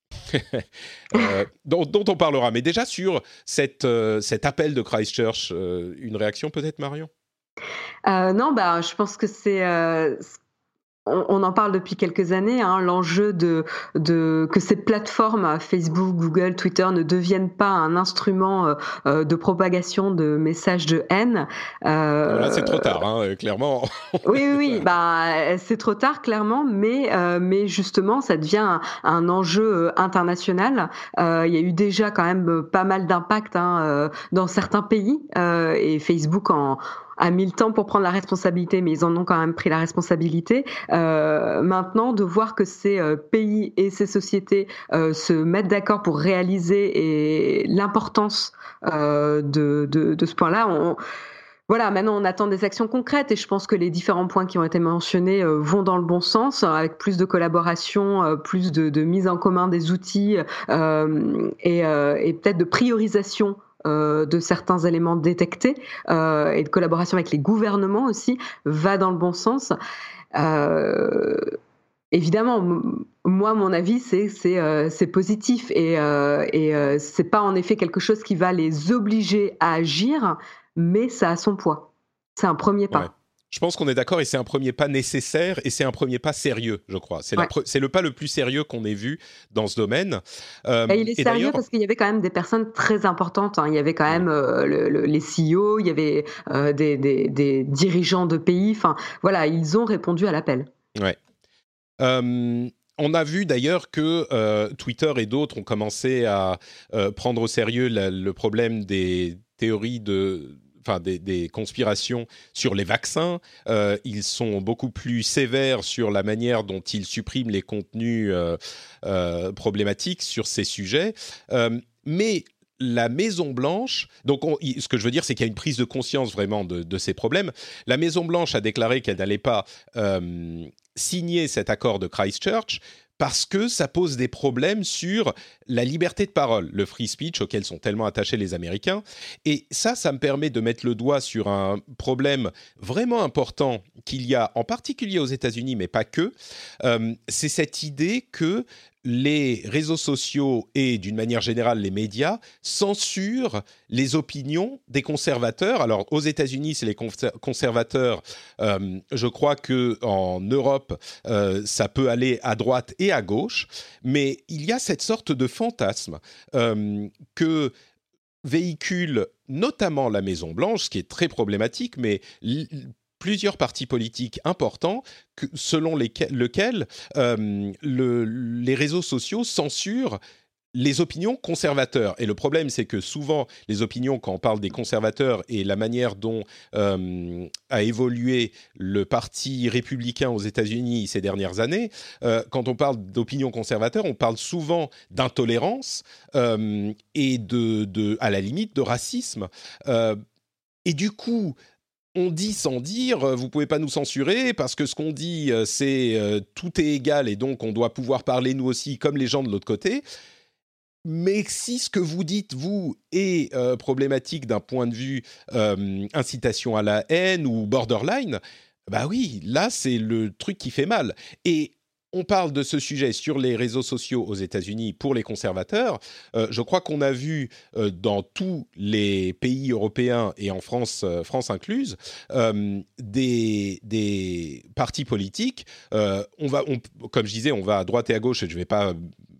dont on parlera. Mais déjà sur cet appel de Christchurch, une réaction peut-être, Marion ? Non, je pense que c'est... On en parle depuis quelques années, l'enjeu que ces plateformes, Facebook, Google, Twitter, ne deviennent pas un instrument de propagation de messages de haine. Là, c'est trop tard, clairement. Oui, c'est trop tard, clairement, mais justement, ça devient un enjeu international. Il y a eu déjà quand même pas mal d'impact dans certains pays, et Facebook a mis le temps pour prendre la responsabilité, mais ils en ont quand même pris la responsabilité. Maintenant, de voir que ces pays et ces sociétés se mettent d'accord pour réaliser et l'importance de ce point-là, maintenant on attend des actions concrètes et je pense que les différents points qui ont été mentionnés vont dans le bon sens, avec plus de collaboration, plus de mise en commun des outils et peut-être de priorisation de certains éléments détectés et de collaboration avec les gouvernements aussi, va dans le bon sens. Évidemment, moi, mon avis, c'est positif et c'est pas en effet quelque chose qui va les obliger à agir, mais ça a son poids. C'est un premier pas. Ouais. Je pense qu'on est d'accord et c'est un premier pas nécessaire et c'est un premier pas sérieux, je crois. C'est le pas le plus sérieux qu'on ait vu dans ce domaine. Et il est sérieux parce qu'il y avait quand même des personnes très importantes. Il y avait quand même les CEO, il y avait des dirigeants de pays. Enfin, voilà, ils ont répondu à l'appel. Ouais. On a vu d'ailleurs que Twitter et d'autres ont commencé à prendre au sérieux le problème des théories des conspirations sur les vaccins. Ils sont beaucoup plus sévères sur la manière dont ils suppriment les contenus problématiques sur ces sujets. Mais la Maison-Blanche, donc ce que je veux dire, c'est qu'il y a une prise de conscience vraiment de ces problèmes. La Maison-Blanche a déclaré qu'elle n'allait pas signer cet accord de Christchurch parce que ça pose des problèmes sur la liberté de parole, le free speech auquel sont tellement attachés les Américains. Et ça me permet de mettre le doigt sur un problème vraiment important qu'il y a en particulier aux États-Unis, mais pas que. C'est cette idée que les réseaux sociaux et, d'une manière générale, les médias censurent les opinions des conservateurs. Alors, aux États-Unis, c'est les conservateurs. Je crois qu'en Europe, ça peut aller à droite et à gauche. Mais il y a cette sorte de fantasme que véhicule notamment la Maison-Blanche, ce qui est très problématique, mais plusieurs partis politiques importants selon lesquels les réseaux sociaux censurent les opinions conservateurs. Et le problème, c'est que souvent, les opinions, quand on parle des conservateurs et la manière dont a évolué le parti républicain aux États-Unis ces dernières années, quand on parle d'opinions conservateurs, on parle souvent d'intolérance et à la limite, de racisme. Et du coup, on dit sans dire, vous pouvez pas nous censurer parce que ce qu'on dit, c'est tout est égal et donc on doit pouvoir parler nous aussi comme les gens de l'autre côté. Mais si ce que vous dites, vous, est problématique d'un point de vue incitation à la haine ou borderline, bah oui, là, c'est le truc qui fait mal. Et on parle de ce sujet sur les réseaux sociaux aux États-Unis pour les conservateurs. Je crois qu'on a vu dans tous les pays européens et en France, France incluse, des partis politiques. Comme je disais, on va à droite et à gauche, et je ne vais pas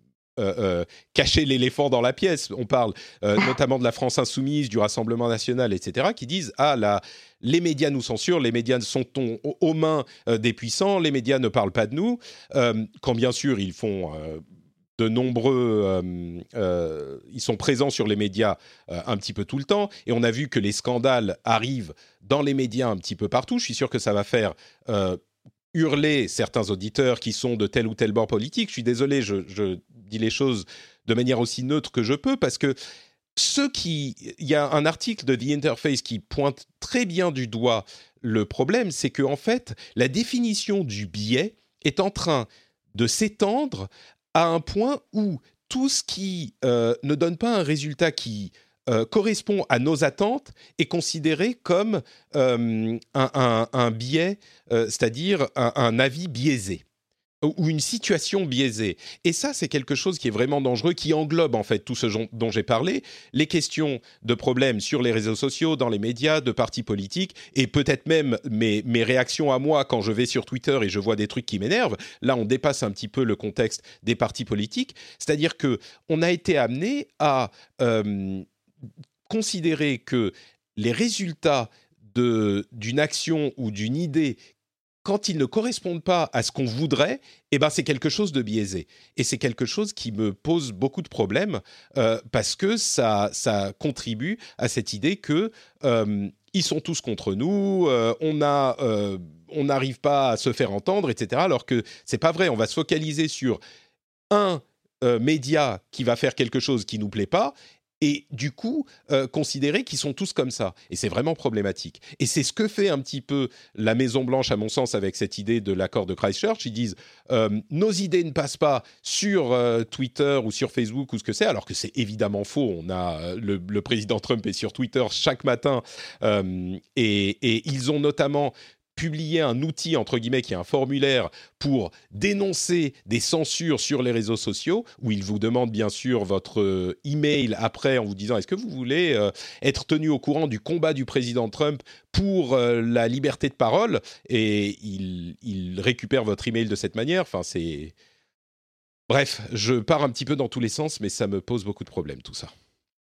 cacher l'éléphant dans la pièce. On parle notamment de la France insoumise, du Rassemblement national, etc., qui disent « Ah, les médias nous censurent, les médias sont aux mains des puissants, les médias ne parlent pas de nous », quand bien sûr ils font de nombreux... ils sont présents sur les médias un petit peu tout le temps, et on a vu que les scandales arrivent dans les médias un petit peu partout. Je suis sûr que ça va faire... hurler certains auditeurs qui sont de tel ou tel bord politique. Je suis désolé, je dis les choses de manière aussi neutre que je peux, parce que il y a un article de The Interface qui pointe très bien du doigt le problème, c'est qu'en fait, la définition du biais est en train de s'étendre à un point où tout ce qui ne donne pas un résultat qui correspond à nos attentes est considéré comme un biais, c'est-à-dire un avis biaisé ou une situation biaisée. Et ça, c'est quelque chose qui est vraiment dangereux, qui englobe en fait tout ce dont j'ai parlé, les questions de problèmes sur les réseaux sociaux, dans les médias, de partis politiques, et peut-être même mes réactions à moi quand je vais sur Twitter et je vois des trucs qui m'énervent. Là, on dépasse un petit peu le contexte des partis politiques, c'est-à-dire qu'on a été amené à considérer que les résultats d'une action ou d'une idée, quand ils ne correspondent pas à ce qu'on voudrait, eh ben c'est quelque chose de biaisé. Et c'est quelque chose qui me pose beaucoup de problèmes parce que ça contribue à cette idée que ils sont tous contre nous, on n'arrive pas à se faire entendre, etc. Alors que c'est pas vrai. On va se focaliser sur un média qui va faire quelque chose qui nous plaît pas. Et du coup, considérer qu'ils sont tous comme ça. Et c'est vraiment problématique. Et c'est ce que fait un petit peu la Maison-Blanche, à mon sens, avec cette idée de l'accord de Christchurch. Ils disent nos idées ne passent pas sur Twitter ou sur Facebook ou ce que c'est, alors que c'est évidemment faux. On a le président Trump est sur Twitter chaque matin. Et ils ont notamment publier un outil, entre guillemets, qui est un formulaire pour dénoncer des censures sur les réseaux sociaux, où il vous demande bien sûr votre email après en vous disant « Est-ce que vous voulez être tenu au courant du combat du président Trump pour la liberté de parole ?» Et il récupère votre email de cette manière. Enfin, c'est... Bref, je pars un petit peu dans tous les sens, mais ça me pose beaucoup de problèmes, tout ça.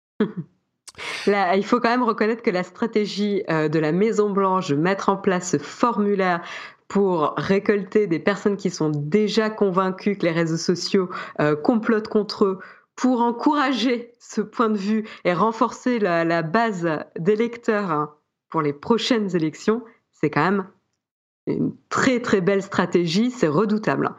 Là, il faut quand même reconnaître que la stratégie de la Maison-Blanche de mettre en place ce formulaire pour récolter des personnes qui sont déjà convaincues que les réseaux sociaux complotent contre eux, pour encourager ce point de vue et renforcer la base d'électeurs pour les prochaines élections, c'est quand même une très très belle stratégie, c'est redoutable.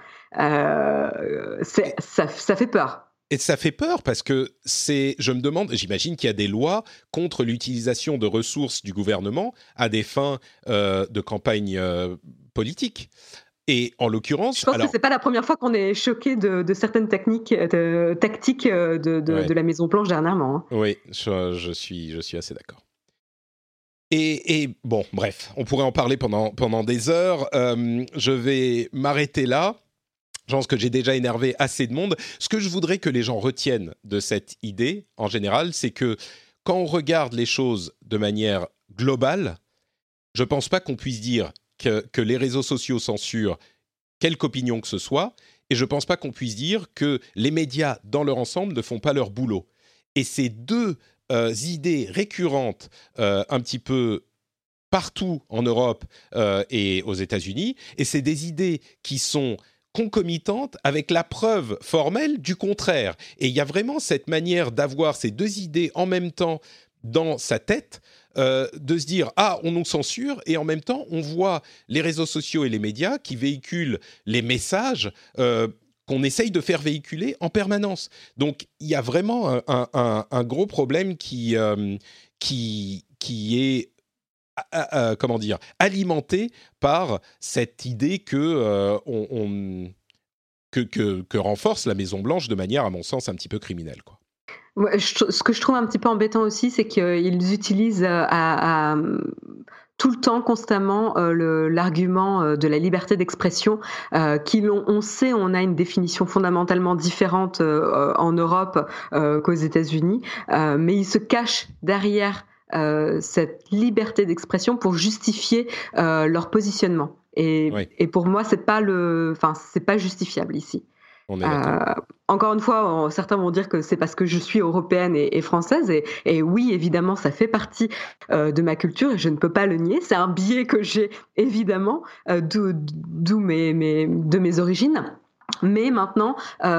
Ça fait peur. Et ça fait peur parce que je me demande, j'imagine qu'il y a des lois contre l'utilisation de ressources du gouvernement à des fins de campagne politique. Et en l'occurrence... Je pense que c'est pas la première fois qu'on est choqué de certaines tactiques de la Maison-Blanche dernièrement. Hein. Oui, je suis assez d'accord. Et bon, bref, on pourrait en parler pendant des heures. Je vais m'arrêter là. Je pense que j'ai déjà énervé assez de monde. Ce que je voudrais que les gens retiennent de cette idée, en général, c'est que quand on regarde les choses de manière globale, je ne pense pas qu'on puisse dire que les réseaux sociaux censurent quelque opinion que ce soit, et je ne pense pas qu'on puisse dire que les médias, dans leur ensemble, ne font pas leur boulot. Et ces deux idées récurrentes, un petit peu partout en Europe et aux États-Unis, et c'est des idées qui sont concomitantes avec la preuve formelle du contraire. Et il y a vraiment cette manière d'avoir ces deux idées en même temps dans sa tête, de se dire « Ah, on nous censure » et en même temps, on voit les réseaux sociaux et les médias qui véhiculent les messages qu'on essaye de faire véhiculer en permanence. Donc, il y a vraiment un gros problème qui est comment dire, alimenté par cette idée que renforce la Maison-Blanche de manière, à mon sens, un petit peu criminelle, quoi. Ouais, ce que je trouve un petit peu embêtant aussi, c'est qu'ils utilisent tout le temps, constamment, l'argument de la liberté d'expression, on sait, on a une définition fondamentalement différente en Europe qu'aux États-Unis, mais ils se cachent derrière cette liberté d'expression pour justifier leur positionnement. Et pour moi, c'est pas justifiable ici. On est d'accord. Encore une fois, certains vont dire que c'est parce que je suis européenne et française, et oui, évidemment, ça fait partie de ma culture et je ne peux pas le nier. C'est un biais que j'ai évidemment, d'où mes origines. Mais maintenant,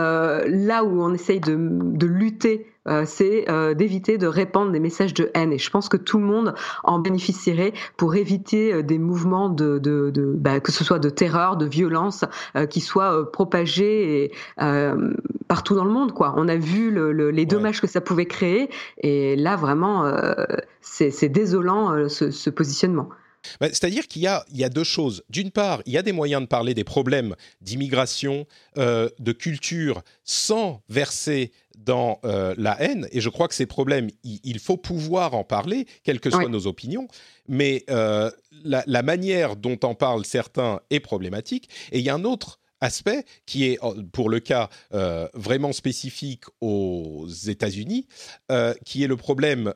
là où on essaye de lutter, c'est d'éviter de répandre des messages de haine. Et je pense que tout le monde en bénéficierait pour éviter des mouvements que ce soit de terreur, de violence, qui soient propagés partout dans le monde, quoi. On a vu les dommages que ça pouvait créer. Et là, vraiment, c'est désolant, ce positionnement. C'est-à-dire qu'il y a deux choses. D'une part, il y a des moyens de parler des problèmes d'immigration, de culture, sans verser dans la haine. Et je crois que ces problèmes, il faut pouvoir en parler, quelles que soient nos opinions. Mais la manière dont en parlent certains est problématique. Et il y a un autre aspect qui est, pour le cas vraiment spécifique aux États-Unis, qui est le problème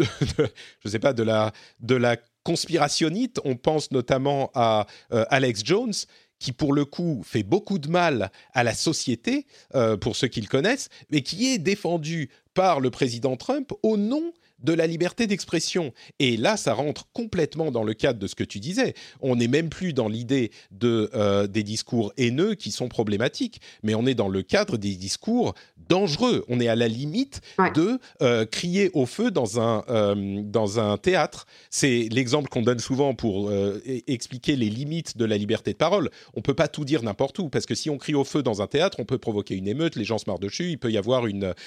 je sais pas, de la conspirationnite. On pense notamment à Alex Jones, qui pour le coup fait beaucoup de mal à la société, pour ceux qui le connaissent, mais qui est défendu par le président Trump au nom de la liberté d'expression. Et là, ça rentre complètement dans le cadre de ce que tu disais. On n'est même plus dans l'idée des discours haineux qui sont problématiques, mais on est dans le cadre des discours dangereux. On est à la limite de crier au feu dans un théâtre. C'est l'exemple qu'on donne souvent pour expliquer les limites de la liberté de parole. On ne peut pas tout dire n'importe où, parce que si on crie au feu dans un théâtre, on peut provoquer une émeute, les gens se marrent dessus, il peut y avoir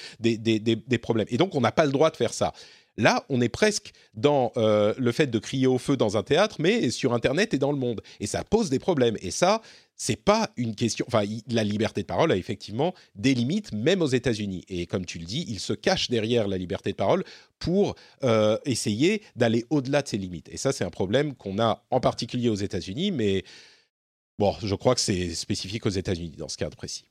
des problèmes. Et donc, on n'a pas le droit de faire ça. Là, on est presque dans le fait de crier au feu dans un théâtre, mais sur Internet et dans le monde. Et ça pose des problèmes. Et ça, c'est pas une question... Enfin, la liberté de parole a effectivement des limites, même aux États-Unis. Et comme tu le dis, il se cache derrière la liberté de parole pour essayer d'aller au-delà de ces limites. Et ça, c'est un problème qu'on a en particulier aux États-Unis, mais bon, je crois que c'est spécifique aux États-Unis dans ce cadre précis.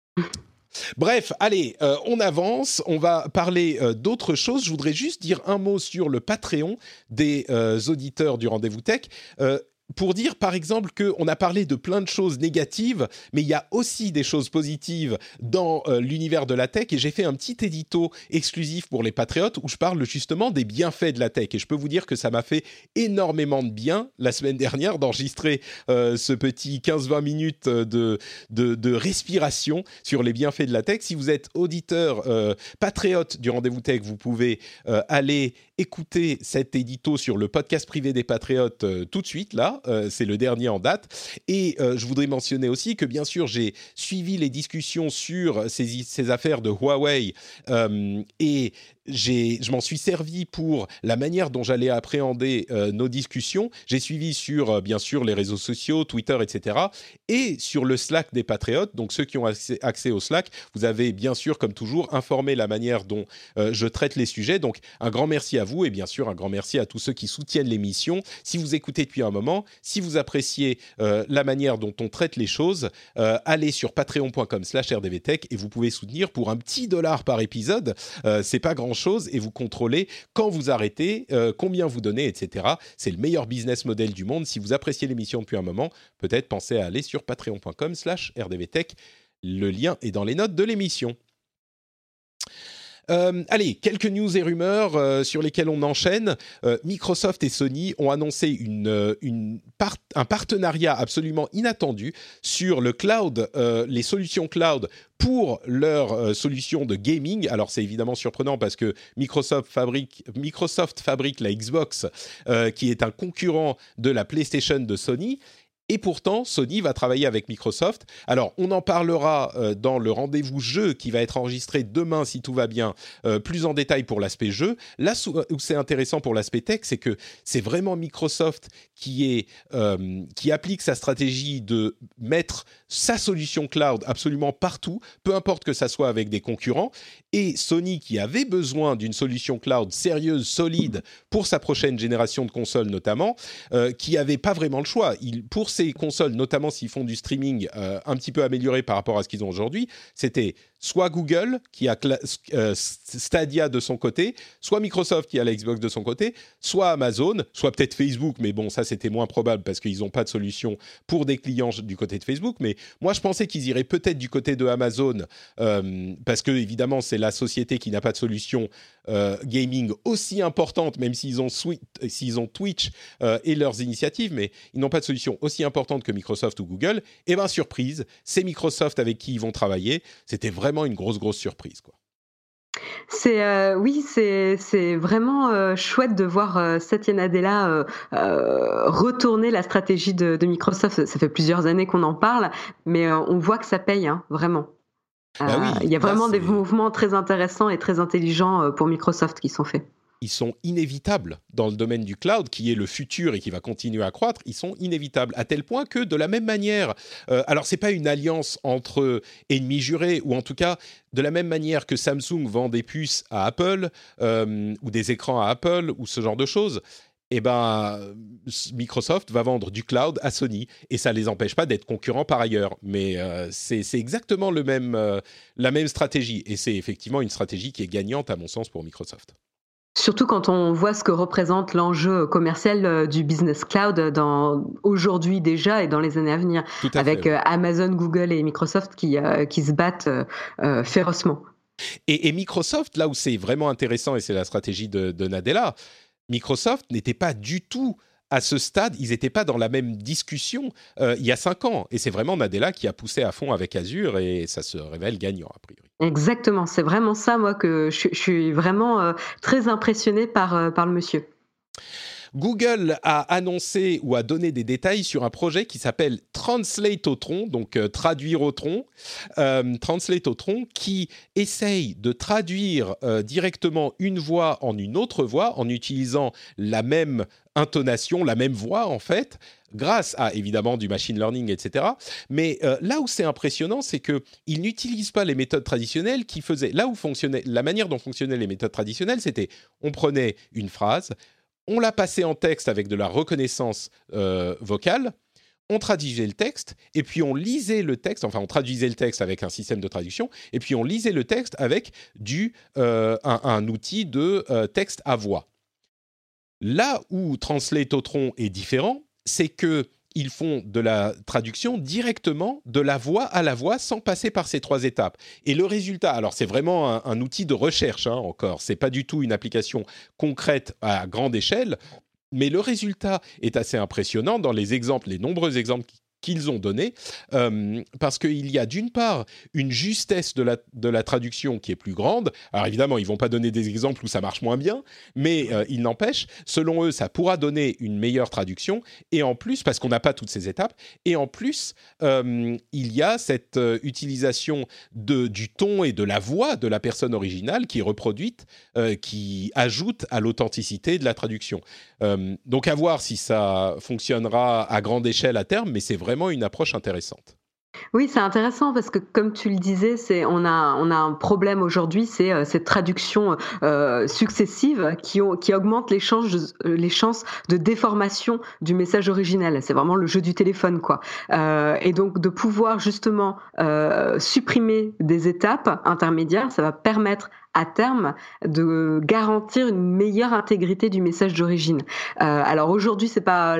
Bref, allez, on avance, on va parler d'autres choses. Je voudrais juste dire un mot sur le Patreon des auditeurs du Rendez-vous Tech. Pour dire, par exemple, qu'on a parlé de plein de choses négatives, mais il y a aussi des choses positives dans l'univers de la tech. Et j'ai fait un petit édito exclusif pour les patriotes où je parle justement des bienfaits de la tech. Et je peux vous dire que ça m'a fait énormément de bien la semaine dernière d'enregistrer ce petit 15-20 minutes de respiration sur les bienfaits de la tech. Si vous êtes auditeur patriote du Rendez-vous Tech, vous pouvez aller écouter cet édito sur le podcast privé des patriotes tout de suite, là. C'est le dernier en date. Et je voudrais mentionner aussi que, bien sûr, j'ai suivi les discussions sur ces affaires de Huawei et je m'en suis servi pour la manière dont j'allais appréhender nos discussions. J'ai suivi sur, bien sûr, les réseaux sociaux, Twitter, etc. et sur le Slack des Patriotes. Donc, ceux qui ont accès au Slack, vous avez, bien sûr, comme toujours, informé la manière dont je traite les sujets. Donc, un grand merci à vous et, bien sûr, un grand merci à tous ceux qui soutiennent l'émission. Si vous écoutez depuis un moment, si vous appréciez la manière dont on traite les choses, allez sur patreon.com/rdvtech et vous pouvez soutenir pour un petit $1 par épisode. C'est pas grand-chose et vous contrôlez quand vous arrêtez, combien vous donnez, etc. C'est le meilleur business model du monde. Si vous appréciez l'émission depuis un moment, peut-être pensez à aller sur patreon.com/rdvtech. Le lien est dans les notes de l'émission. Allez, quelques news et rumeurs sur lesquelles on enchaîne. Microsoft et Sony ont annoncé un partenariat absolument inattendu sur le cloud, les solutions cloud pour leurs solutions de gaming. Alors c'est évidemment surprenant parce que Microsoft fabrique la Xbox, qui est un concurrent de la PlayStation de Sony. Et pourtant, Sony va travailler avec Microsoft. Alors, on en parlera dans le rendez-vous jeu qui va être enregistré demain, si tout va bien, plus en détail pour l'aspect jeu. Là où c'est intéressant pour l'aspect tech, c'est que c'est vraiment Microsoft qui applique sa stratégie de mettre sa solution cloud absolument partout, peu importe que ça soit avec des concurrents. Et Sony, qui avait besoin d'une solution cloud sérieuse, solide, pour sa prochaine génération de consoles notamment, qui n'avait pas vraiment le choix. Pour ces consoles, notamment s'ils font du streaming un petit peu amélioré par rapport à ce qu'ils ont aujourd'hui, c'était soit Google qui a Stadia de son côté, soit Microsoft qui a la Xbox de son côté, soit Amazon, soit peut-être Facebook, mais bon, ça c'était moins probable parce qu'ils n'ont pas de solution pour des clients du côté de Facebook. Mais moi, je pensais qu'ils iraient peut-être du côté de Amazon parce que évidemment, c'est la société qui n'a pas de solution gaming aussi importante, même s'ils ont Twitch et leurs initiatives, mais ils n'ont pas de solution aussi importante que Microsoft ou Google. Et bien, surprise, c'est Microsoft avec qui ils vont travailler. C'était vraiment une grosse surprise, quoi. Oui, c'est vraiment chouette de voir Satya Nadella retourner la stratégie de Microsoft. Ça fait plusieurs années qu'on en parle, mais on voit que ça paye, hein, vraiment. Bah oui, il y a vraiment des mouvements très intéressants et très intelligents pour Microsoft qui sont faits. Ils sont inévitables dans le domaine du cloud, qui est le futur et qui va continuer à croître. Ils sont inévitables, à tel point que, de la même manière, alors c'est pas une alliance entre ennemis jurés, ou en tout cas, de la même manière que Samsung vend des puces à Apple, ou des écrans à Apple, ou ce genre de choses, eh ben, Microsoft va vendre du cloud à Sony, et ça ne les empêche pas d'être concurrents par ailleurs. Mais c'est exactement la même stratégie, et c'est effectivement une stratégie qui est gagnante, à mon sens, pour Microsoft. Surtout quand on voit ce que représente l'enjeu commercial du business cloud aujourd'hui déjà et dans les années à venir, avec Amazon, Google et Microsoft qui se battent férocement. Et Microsoft, là où c'est vraiment intéressant, et c'est la stratégie de Nadella, Microsoft n'était pas du tout à ce stade, ils n'étaient pas dans la même discussion il y a 5 ans. Et c'est vraiment Nadella qui a poussé à fond avec Azure, et ça se révèle gagnant, a priori. Exactement, c'est vraiment ça, moi, que je suis vraiment très impressionnée par le monsieur. Google a annoncé ou a donné des détails sur un projet qui s'appelle Translate-O-Tron, donc traduire au tronc. Translate-O-Tron, qui essaye de traduire directement une voix en une autre voix en utilisant la même intonation, la même voix en fait, grâce à évidemment du machine learning, etc. Mais là où c'est impressionnant, c'est qu'ils n'utilisent pas les méthodes traditionnelles qui faisaient... La manière dont fonctionnaient les méthodes traditionnelles, c'était on prenait une phrase, on la passait en texte avec de la reconnaissance vocale, on traduisait le texte, et puis on lisait le texte, enfin on traduisait le texte avec un système de traduction, et puis on lisait le texte avec un outil de texte à voix. Là où Translate-O-Tron est différent, c'est qu'ils font de la traduction directement de la voix à la voix sans passer par ces 3 étapes. Et le résultat, alors c'est vraiment un outil de recherche encore, c'est pas du tout une application concrète à grande échelle, mais le résultat est assez impressionnant dans les nombreux exemples qu'ils ont donnés, parce qu'il y a d'une part une justesse de la traduction qui est plus grande. Alors évidemment, ils ne vont pas donner des exemples où ça marche moins bien, mais il n'empêche, selon eux, ça pourra donner une meilleure traduction, et en plus, parce qu'on n'a pas toutes ces étapes, et en plus, il y a cette utilisation du ton et de la voix de la personne originale qui est reproduite, qui ajoute à l'authenticité de la traduction. Donc à voir si ça fonctionnera à grande échelle à terme, mais c'est vraiment une approche intéressante. Oui, c'est intéressant parce que, comme tu le disais, on a un problème aujourd'hui, c'est cette traduction successive qui augmente les chances de déformation du message original. C'est vraiment le jeu du téléphone, quoi. Et donc, de pouvoir justement supprimer des étapes intermédiaires, ça va permettre à terme de garantir une meilleure intégrité du message d'origine. Alors aujourd'hui, c'est pas,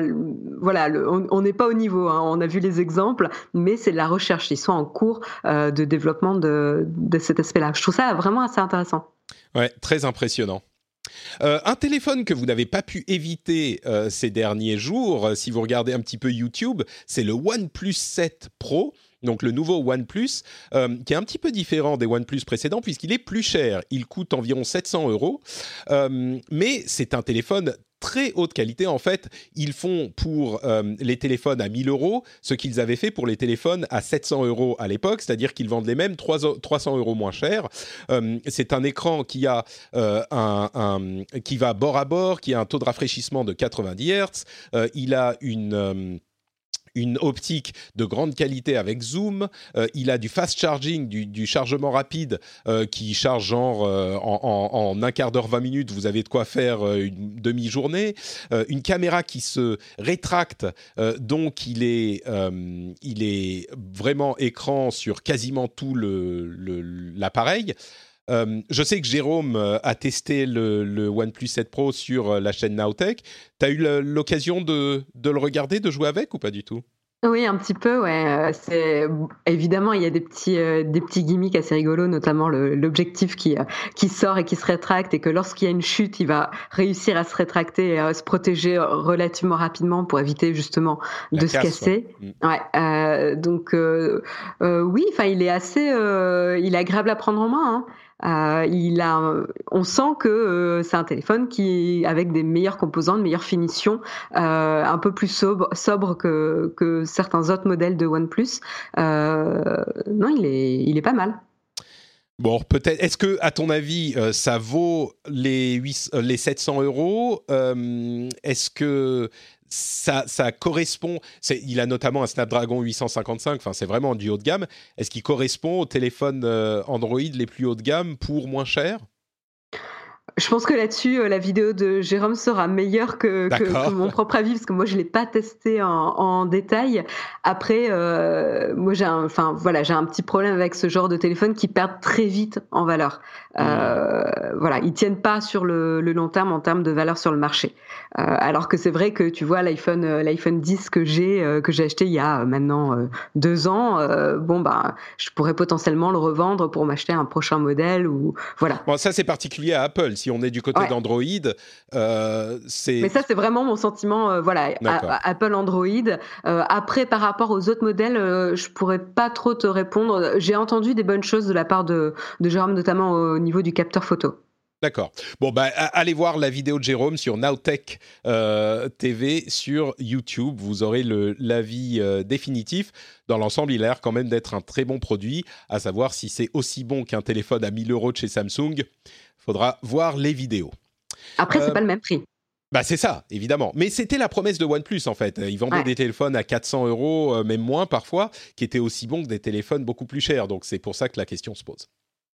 on n'est pas au niveau, hein, on a vu les exemples, mais c'est de la recherche. Ils sont en cours de développement de cet aspect-là. Je trouve ça vraiment assez intéressant. Ouais, très impressionnant. Un téléphone que vous n'avez pas pu éviter ces derniers jours, si vous regardez un petit peu YouTube, c'est le OnePlus 7 Pro. Donc le nouveau OnePlus, qui est un petit peu différent des OnePlus précédents puisqu'il est plus cher. Il coûte environ 700 €, mais c'est un téléphone très haute qualité. En fait, ils font pour les téléphones à 1 000 € ce qu'ils avaient fait pour les téléphones à 700 € à l'époque, c'est-à-dire qu'ils vendent les mêmes 300 € moins cher. C'est un écran qui a qui va bord à bord, qui a un taux de rafraîchissement de 90 Hz. Il a une optique de grande qualité avec zoom, il a du fast charging, du chargement rapide qui charge genre en un quart d'heure, 20 minutes, vous avez de quoi faire une demi-journée, une caméra qui se rétracte, donc il est vraiment écran sur quasiment tout l'appareil. Je sais que Jérôme a testé le OnePlus 7 Pro sur la chaîne Nowtech. Tu as eu l'occasion de le regarder, de jouer avec ou pas du tout ? Oui, un petit peu, ouais. Évidemment, il y a des petits gimmicks assez rigolos, notamment l'objectif qui sort et qui se rétracte, et que lorsqu'il y a une chute, il va réussir à se rétracter et à se protéger relativement rapidement pour éviter justement de se casser. Ouais. Donc oui, enfin, il est agréable à prendre en main, hein. On sent que c'est un téléphone qui, avec des meilleurs composants, de meilleures finitions, un peu plus sobre que certains autres modèles de OnePlus. Non, il est pas mal. Bon, peut-être. Est-ce que, à ton avis, ça vaut les 700 €? Est-ce que ça correspond, il a notamment un Snapdragon 855, enfin c'est vraiment du haut de gamme. Est-ce qu'il correspond aux téléphones Android les plus haut de gamme pour moins cher ? Je pense que là-dessus, la vidéo de Jérôme sera meilleure que mon propre avis, parce que moi, je l'ai pas testé en détail. Après, moi, j'ai un petit problème avec ce genre de téléphone qui perdent très vite en valeur. Voilà, ils tiennent pas sur le long terme en termes de valeur sur le marché. Alors que c'est vrai que tu vois l'iPhone 10 que j'ai acheté il y a maintenant 2 ans, je pourrais potentiellement le revendre pour m'acheter un prochain modèle ou voilà. Bon, ça c'est particulier à Apple. Si on est du côté d'Android, c'est... Mais ça, c'est vraiment mon sentiment, Apple, Android. Après, par rapport aux autres modèles, je pourrais pas trop te répondre. J'ai entendu des bonnes choses de la part de Jérôme, notamment au niveau du capteur photo. D'accord. Bon, allez voir la vidéo de Jérôme sur Nowtech TV sur YouTube. Vous aurez l'avis définitif. Dans l'ensemble, il a l'air quand même d'être un très bon produit. À savoir si c'est aussi bon qu'un téléphone à 1 000 € de chez Samsung. Faudra voir les vidéos. Après, c'est pas le même prix. C'est ça, évidemment. Mais c'était la promesse de OnePlus, en fait. Ils vendaient des téléphones à 400 €, même moins parfois, qui étaient aussi bons que des téléphones beaucoup plus chers. Donc, c'est pour ça que la question se pose.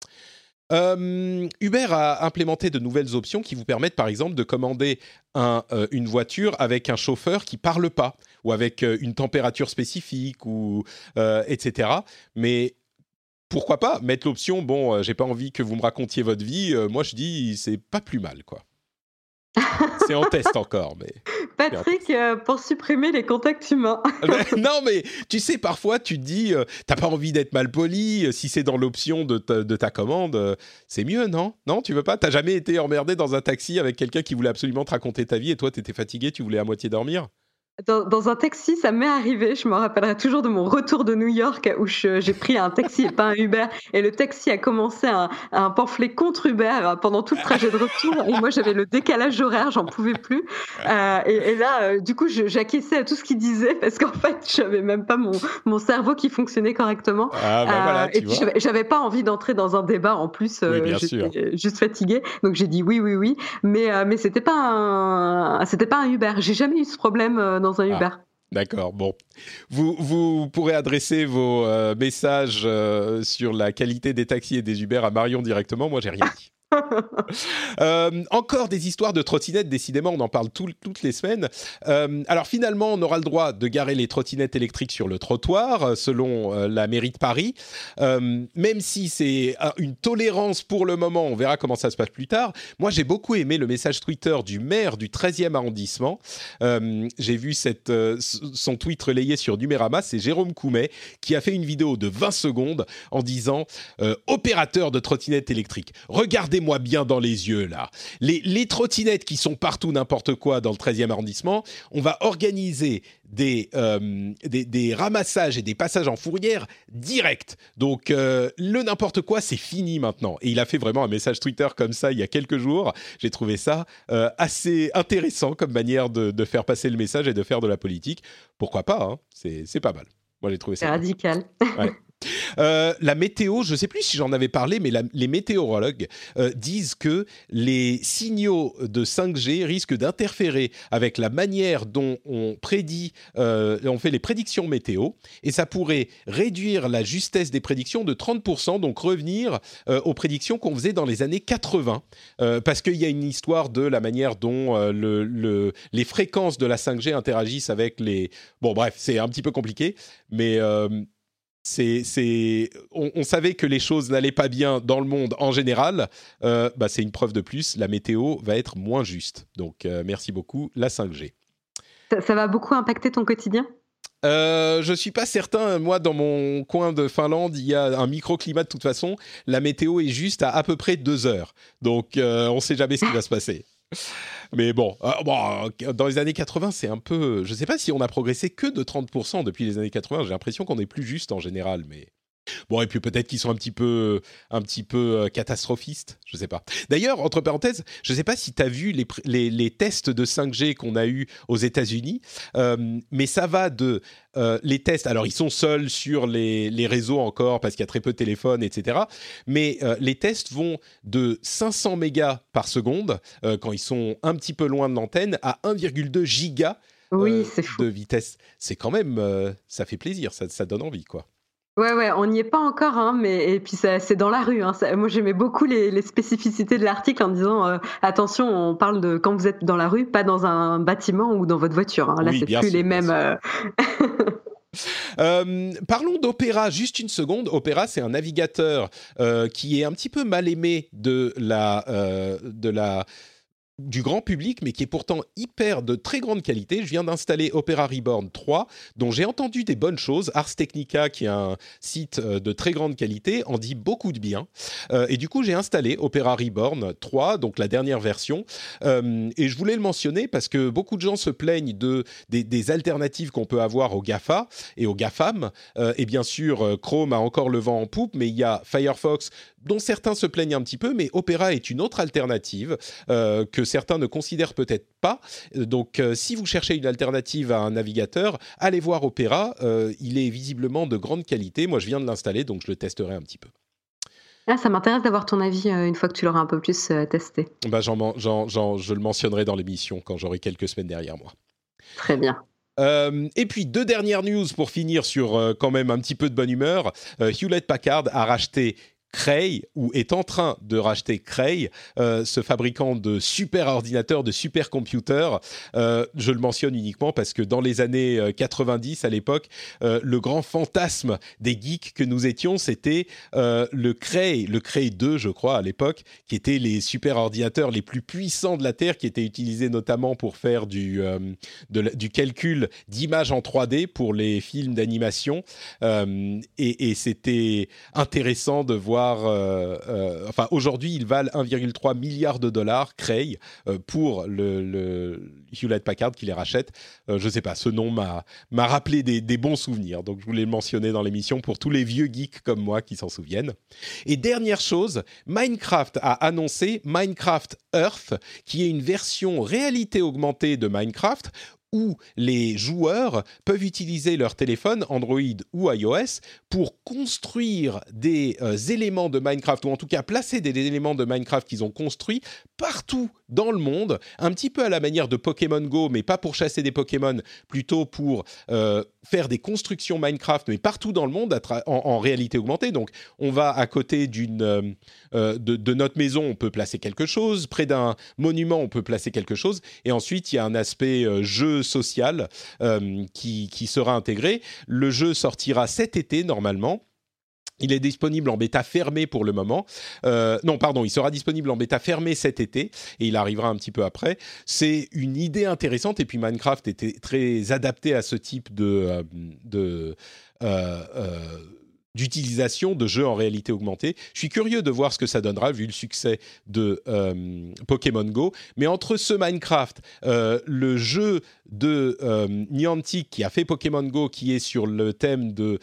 Uber a implémenté de nouvelles options qui vous permettent, par exemple, de commander une voiture avec un chauffeur qui parle pas, ou avec une température spécifique, etc. Mais... pourquoi pas mettre l'option, j'ai pas envie que vous me racontiez votre vie, moi je dis c'est pas plus mal, quoi. C'est en test encore, mais... Patrick, pour supprimer les contacts humains. Non, mais tu sais, parfois tu te dis, t'as pas envie d'être mal poli, si c'est dans l'option de ta commande, c'est mieux, non ? Non, tu veux pas ? T'as jamais été emmerdé dans un taxi avec quelqu'un qui voulait absolument te raconter ta vie et toi t'étais fatigué, tu voulais à moitié dormir ? Dans un taxi, ça m'est arrivé. Je me rappellerai toujours de mon retour de New York où j'ai pris un taxi et pas un Uber. Et le taxi a commencé un pamphlet contre Uber pendant tout le trajet de retour. Et moi, j'avais le décalage horaire, j'en pouvais plus. Et là, du coup, j'acquiesçais à tout ce qu'il disait parce qu'en fait, j'avais même pas mon cerveau qui fonctionnait correctement. Et puis, j'avais pas envie d'entrer dans un débat. En plus, j'étais juste fatiguée. Donc, j'ai dit oui. Mais c'était pas un Uber. J'ai jamais eu ce problème dans un Uber. D'accord, bon. Vous pourrez adresser vos messages sur la qualité des taxis et des Uber à Marion directement. Moi, j'ai rien dit. Encore des histoires de trottinettes, décidément on en parle toutes les semaines. Alors finalement on aura le droit de garer les trottinettes électriques sur le trottoir selon la mairie de Paris, même si c'est une tolérance pour le moment, on verra comment ça se passe plus tard. Moi j'ai beaucoup aimé le message Twitter du maire du 13e arrondissement. J'ai vu son tweet relayé sur Numérama, c'est Jérôme Coumet qui a fait une vidéo de 20 secondes en disant opérateur de trottinettes électriques, regardez-moi bien dans les yeux, là. Les trottinettes qui sont partout, n'importe quoi, dans le 13e arrondissement, on va organiser des ramassages et des passages en fourrière directs. Donc, le n'importe quoi, c'est fini maintenant. Et il a fait vraiment un message Twitter comme ça il y a quelques jours. J'ai trouvé ça assez intéressant comme manière de faire passer le message et de faire de la politique. Pourquoi pas, hein, c'est pas mal. Moi, j'ai trouvé ça. C'est radical. Ouais. La météo, je ne sais plus si j'en avais parlé, mais les météorologues disent que les signaux de 5G risquent d'interférer avec la manière dont on fait les prédictions météo, et ça pourrait réduire la justesse des prédictions de 30%, donc revenir aux prédictions qu'on faisait dans les années 80, parce qu'il y a une histoire de la manière dont les fréquences de la 5G interagissent avec les... Bon, bref, c'est un petit peu compliqué, mais... On savait que les choses n'allaient pas bien dans le monde en général. C'est une preuve de plus. La météo va être moins juste. Donc, merci beaucoup, la 5G. Ça va beaucoup impacter ton quotidien ? Je suis pas certain. Moi, dans mon coin de Finlande, il y a un microclimat de toute façon. La météo est juste à peu près 2 heures. Donc, on ne sait jamais ce qui va se passer. Mais bon, dans les années 80, c'est un peu... Je ne sais pas si on a progressé que de 30% depuis les années 80. J'ai l'impression qu'on est plus juste en général, mais... Bon, et puis peut-être qu'ils sont un petit peu catastrophistes, je ne sais pas. D'ailleurs, entre parenthèses, je ne sais pas si tu as vu les tests de 5G qu'on a eus aux États-Unis, mais ça va de... les tests, alors ils sont seuls sur les réseaux encore parce qu'il y a très peu de téléphones, etc. Mais les tests vont de 500 mégas par seconde, quand ils sont un petit peu loin de l'antenne, à 1,2 giga c'est fou. de vitesse. C'est quand même... ça fait plaisir, ça donne envie, quoi. Ouais, on n'y est pas encore, hein, et puis c'est dans la rue. Hein, moi, j'aimais beaucoup les spécificités de l'article en disant attention, on parle de quand vous êtes dans la rue, pas dans un bâtiment ou dans votre voiture. Hein. Là, oui, c'est plus les mêmes. Parlons d'Opera, juste une seconde. Opera, c'est un navigateur qui est un petit peu mal aimé du grand public, mais qui est pourtant de très grande qualité. Je viens d'installer Opera Reborn 3, dont j'ai entendu des bonnes choses. Ars Technica, qui est un site de très grande qualité, en dit beaucoup de bien. Et du coup, j'ai installé Opera Reborn 3, donc la dernière version. Et je voulais le mentionner parce que beaucoup de gens se plaignent des alternatives qu'on peut avoir aux GAFA et aux GAFAM. Et bien sûr, Chrome a encore le vent en poupe, mais il y a Firefox, dont certains se plaignent un petit peu, mais Opera est une autre alternative que certains ne considèrent peut-être pas. Donc, si vous cherchez une alternative à un navigateur, allez voir Opera. Il est visiblement de grande qualité. Moi, je viens de l'installer, donc je le testerai un petit peu. Ah, ça m'intéresse d'avoir ton avis une fois que tu l'auras un peu plus testé. Je le mentionnerai dans l'émission quand j'aurai quelques semaines derrière moi. Très bien. Et puis, 2 dernières news pour finir sur quand même un petit peu de bonne humeur. Hewlett-Packard a racheté Cray, ou est en train de racheter Cray, ce fabricant de super ordinateurs, de super computers. Je le mentionne uniquement parce que dans les années 90, à l'époque, le grand fantasme des geeks que nous étions, c'était le Cray 2, je crois, à l'époque, qui étaient les super ordinateurs les plus puissants de la Terre, qui étaient utilisés notamment pour faire du calcul d'images en 3D pour les films d'animation. Et c'était intéressant de voir. Aujourd'hui, ils valent 1,3 milliard de dollars, Cray, pour le Hewlett-Packard qui les rachète. Je ne sais pas, ce nom m'a rappelé des bons souvenirs, donc je voulais le mentionner dans l'émission pour tous les vieux geeks comme moi qui s'en souviennent. Et dernière chose, Minecraft a annoncé Minecraft Earth, qui est une version réalité augmentée de Minecraft, où les joueurs peuvent utiliser leur téléphone Android ou iOS pour construire des éléments de Minecraft, ou en tout cas placer des éléments de Minecraft qu'ils ont construits partout dans le monde, un petit peu à la manière de Pokémon Go, mais pas pour chasser des Pokémon, plutôt pour faire des constructions Minecraft, mais partout dans le monde en réalité augmentée. Donc, on va à côté de notre maison, on peut placer quelque chose, près d'un monument, on peut placer quelque chose, et ensuite, il y a un aspect jeu social qui sera intégré. Le jeu sortira cet été, normalement. Il est disponible en bêta fermée pour le moment. Il sera disponible en bêta fermée cet été et il arrivera un petit peu après. C'est une idée intéressante et puis Minecraft était très adapté à ce type d'utilisation de jeux en réalité augmentée. Je suis curieux de voir ce que ça donnera vu le succès de Pokémon Go. Mais entre ce Minecraft, le jeu de Niantic qui a fait Pokémon Go, qui est sur le thème de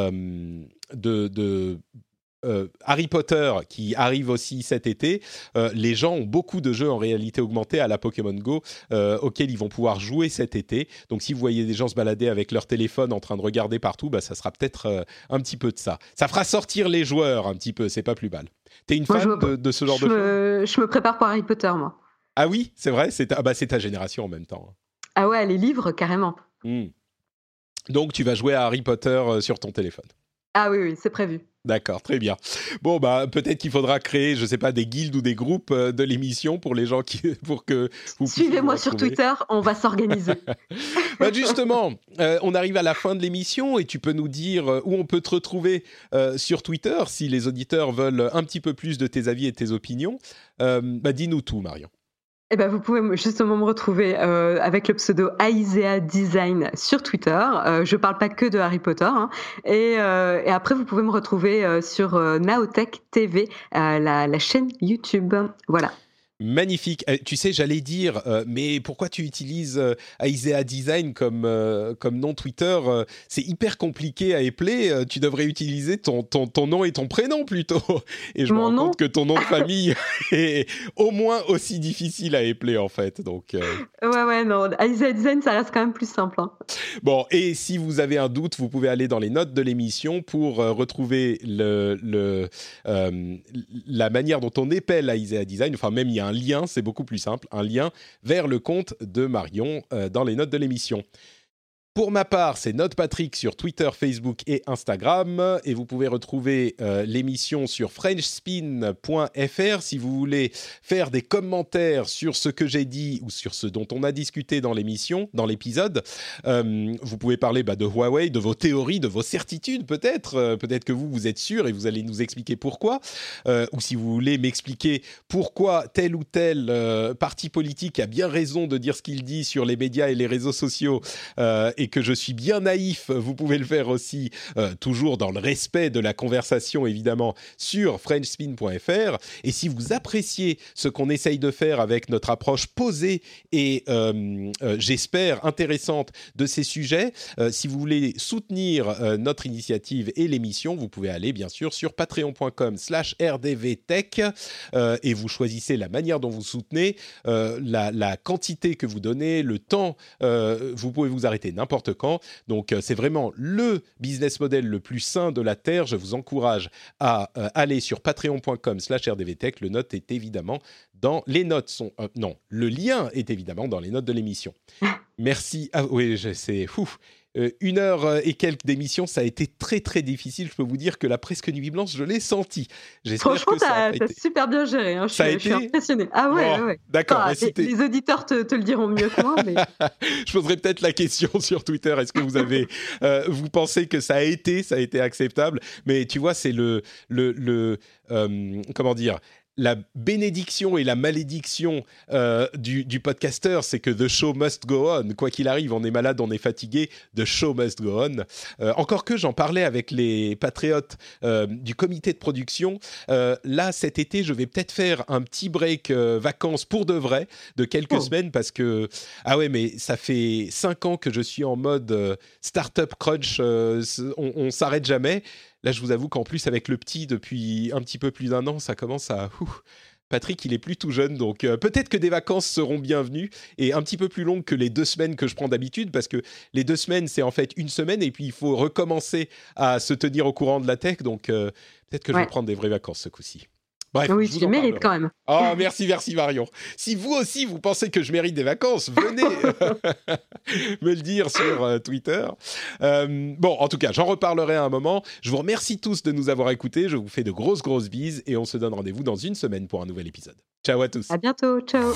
Harry Potter qui arrive aussi cet été, les gens ont beaucoup de jeux en réalité augmentée à la Pokémon Go auxquels ils vont pouvoir jouer cet été. Donc si vous voyez des gens se balader avec leur téléphone en train de regarder partout, ça sera peut-être un petit peu de ça. Ça fera sortir les joueurs un petit peu, c'est pas plus mal. T'es une fan de ce genre de choses ? Je me prépare pour Harry Potter, moi. Ah oui, c'est vrai, c'est ta génération en même temps. Ah ouais, les livres, carrément. Donc tu vas jouer à Harry Potter sur ton téléphone ? Ah oui, c'est prévu. D'accord, très bien. Bon, peut-être qu'il faudra créer, je sais pas, des guildes ou des groupes de l'émission pour les gens pour que vous suivez-moi sur Twitter, on va s'organiser. Justement, on arrive à la fin de l'émission et tu peux nous dire où on peut te retrouver sur Twitter si les auditeurs veulent un petit peu plus de tes avis et tes opinions. Dis-nous tout, Marion. Eh ben, vous pouvez justement me retrouver avec le pseudo Aisea Design sur Twitter. Je parle pas que de Harry Potter. Hein. Et après, vous pouvez me retrouver sur Naotech TV, la chaîne YouTube. Voilà. Magnifique. Tu sais, j'allais dire, mais pourquoi tu utilises Aisea Design comme nom Twitter c'est hyper compliqué à épeler. Tu devrais utiliser ton nom et ton prénom plutôt. Et je me rends compte que ton nom de famille est au moins aussi difficile à épeler en fait. Donc, Ouais, non. Aisea Design, ça reste quand même plus simple. Hein. Bon, et si vous avez un doute, vous pouvez aller dans les notes de l'émission pour retrouver la manière dont on épelle Aisea Design. Enfin, même il y a un lien, c'est beaucoup plus simple, un lien vers le compte de Marion dans les notes de l'émission. Pour ma part, c'est NotePatrick sur Twitter, Facebook et Instagram. Et vous pouvez retrouver l'émission sur FrenchSpin.fr si vous voulez faire des commentaires sur ce que j'ai dit ou sur ce dont on a discuté dans l'émission, dans l'épisode. Vous pouvez parler de Huawei, de vos théories, de vos certitudes peut-être. Peut-être que vous êtes sûr et vous allez nous expliquer pourquoi. Ou si vous voulez m'expliquer pourquoi tel ou tel parti politique a bien raison de dire ce qu'il dit sur les médias et les réseaux sociaux et que je suis bien naïf, vous pouvez le faire aussi, toujours dans le respect de la conversation, évidemment, sur FrenchSpin.fr. Et si vous appréciez ce qu'on essaye de faire avec notre approche posée et, j'espère, intéressante de ces sujets, si vous voulez soutenir notre initiative et l'émission, vous pouvez aller, bien sûr, sur patreon.com/rdvtech et vous choisissez la manière dont vous soutenez, la quantité que vous donnez, le temps, vous pouvez vous arrêter n'importe quand. Donc, c'est vraiment le business model le plus sain de la Terre. Je vous encourage à aller sur patreon.com/rdvtech. Le note est évidemment dans les notes. Le lien est évidemment dans les notes de l'émission. Merci. Ah oui, c'est fou. 1 heure et quelques d'émission, ça a été très très difficile. Je peux vous dire que la presque nuit blanche, je l'ai senti. Franchement, t'as super bien géré. Hein. Je suis impressionné. Ah ouais, ouais. D'accord. Les auditeurs te le diront mieux que moi. Mais... je poserai peut-être la question sur Twitter. Est-ce que vous avez, vous pensez que ça a été acceptable? Mais tu vois, c'est comment dire, la bénédiction et la malédiction du podcasteur, c'est que the show must go on. Quoi qu'il arrive, on est malade, on est fatigué, the show must go on. Encore que j'en parlais avec les patriotes du comité de production. Là, cet été, je vais peut-être faire un petit break vacances pour de vrai, de quelques semaines, parce que, ah ouais, mais ça fait 5 ans que je suis en mode startup crunch, on s'arrête jamais. Là, je vous avoue qu'en plus, avec le petit, depuis un petit peu plus d'1 an, ça commence à... Patrick, il est plus tout jeune, donc peut-être que des vacances seront bienvenues et un petit peu plus longues que les 2 semaines que je prends d'habitude, parce que les 2 semaines, c'est en fait 1 semaine, et puis il faut recommencer à se tenir au courant de la tech, donc peut-être que je vais prendre des vraies vacances ce coup-ci. Bref, oui, tu mérites quand même. Oh, merci Marion. Si vous aussi, vous pensez que je mérite des vacances, venez me le dire sur Twitter. Bon, en tout cas, j'en reparlerai à un moment. Je vous remercie tous de nous avoir écoutés. Je vous fais de grosses bises et on se donne rendez-vous dans 1 semaine pour un nouvel épisode. Ciao à tous. À bientôt. Ciao.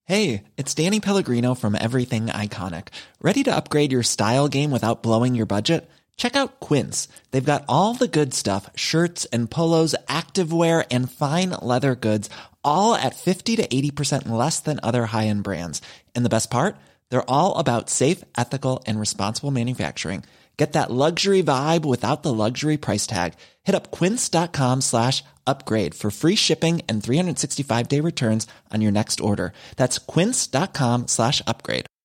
Hey, it's Danny Pellegrino from Everything Iconic. Ready to upgrade your style game without blowing your budget? Check out Quince. They've got all the good stuff, shirts and polos, activewear, and fine leather goods, all at 50 to 80% less than other high-end brands. And the best part? They're all about safe, ethical, and responsible manufacturing. Get that luxury vibe without the luxury price tag. Hit up quince.com/upgrade for free shipping and 365-day returns on your next order. That's quince.com/upgrade.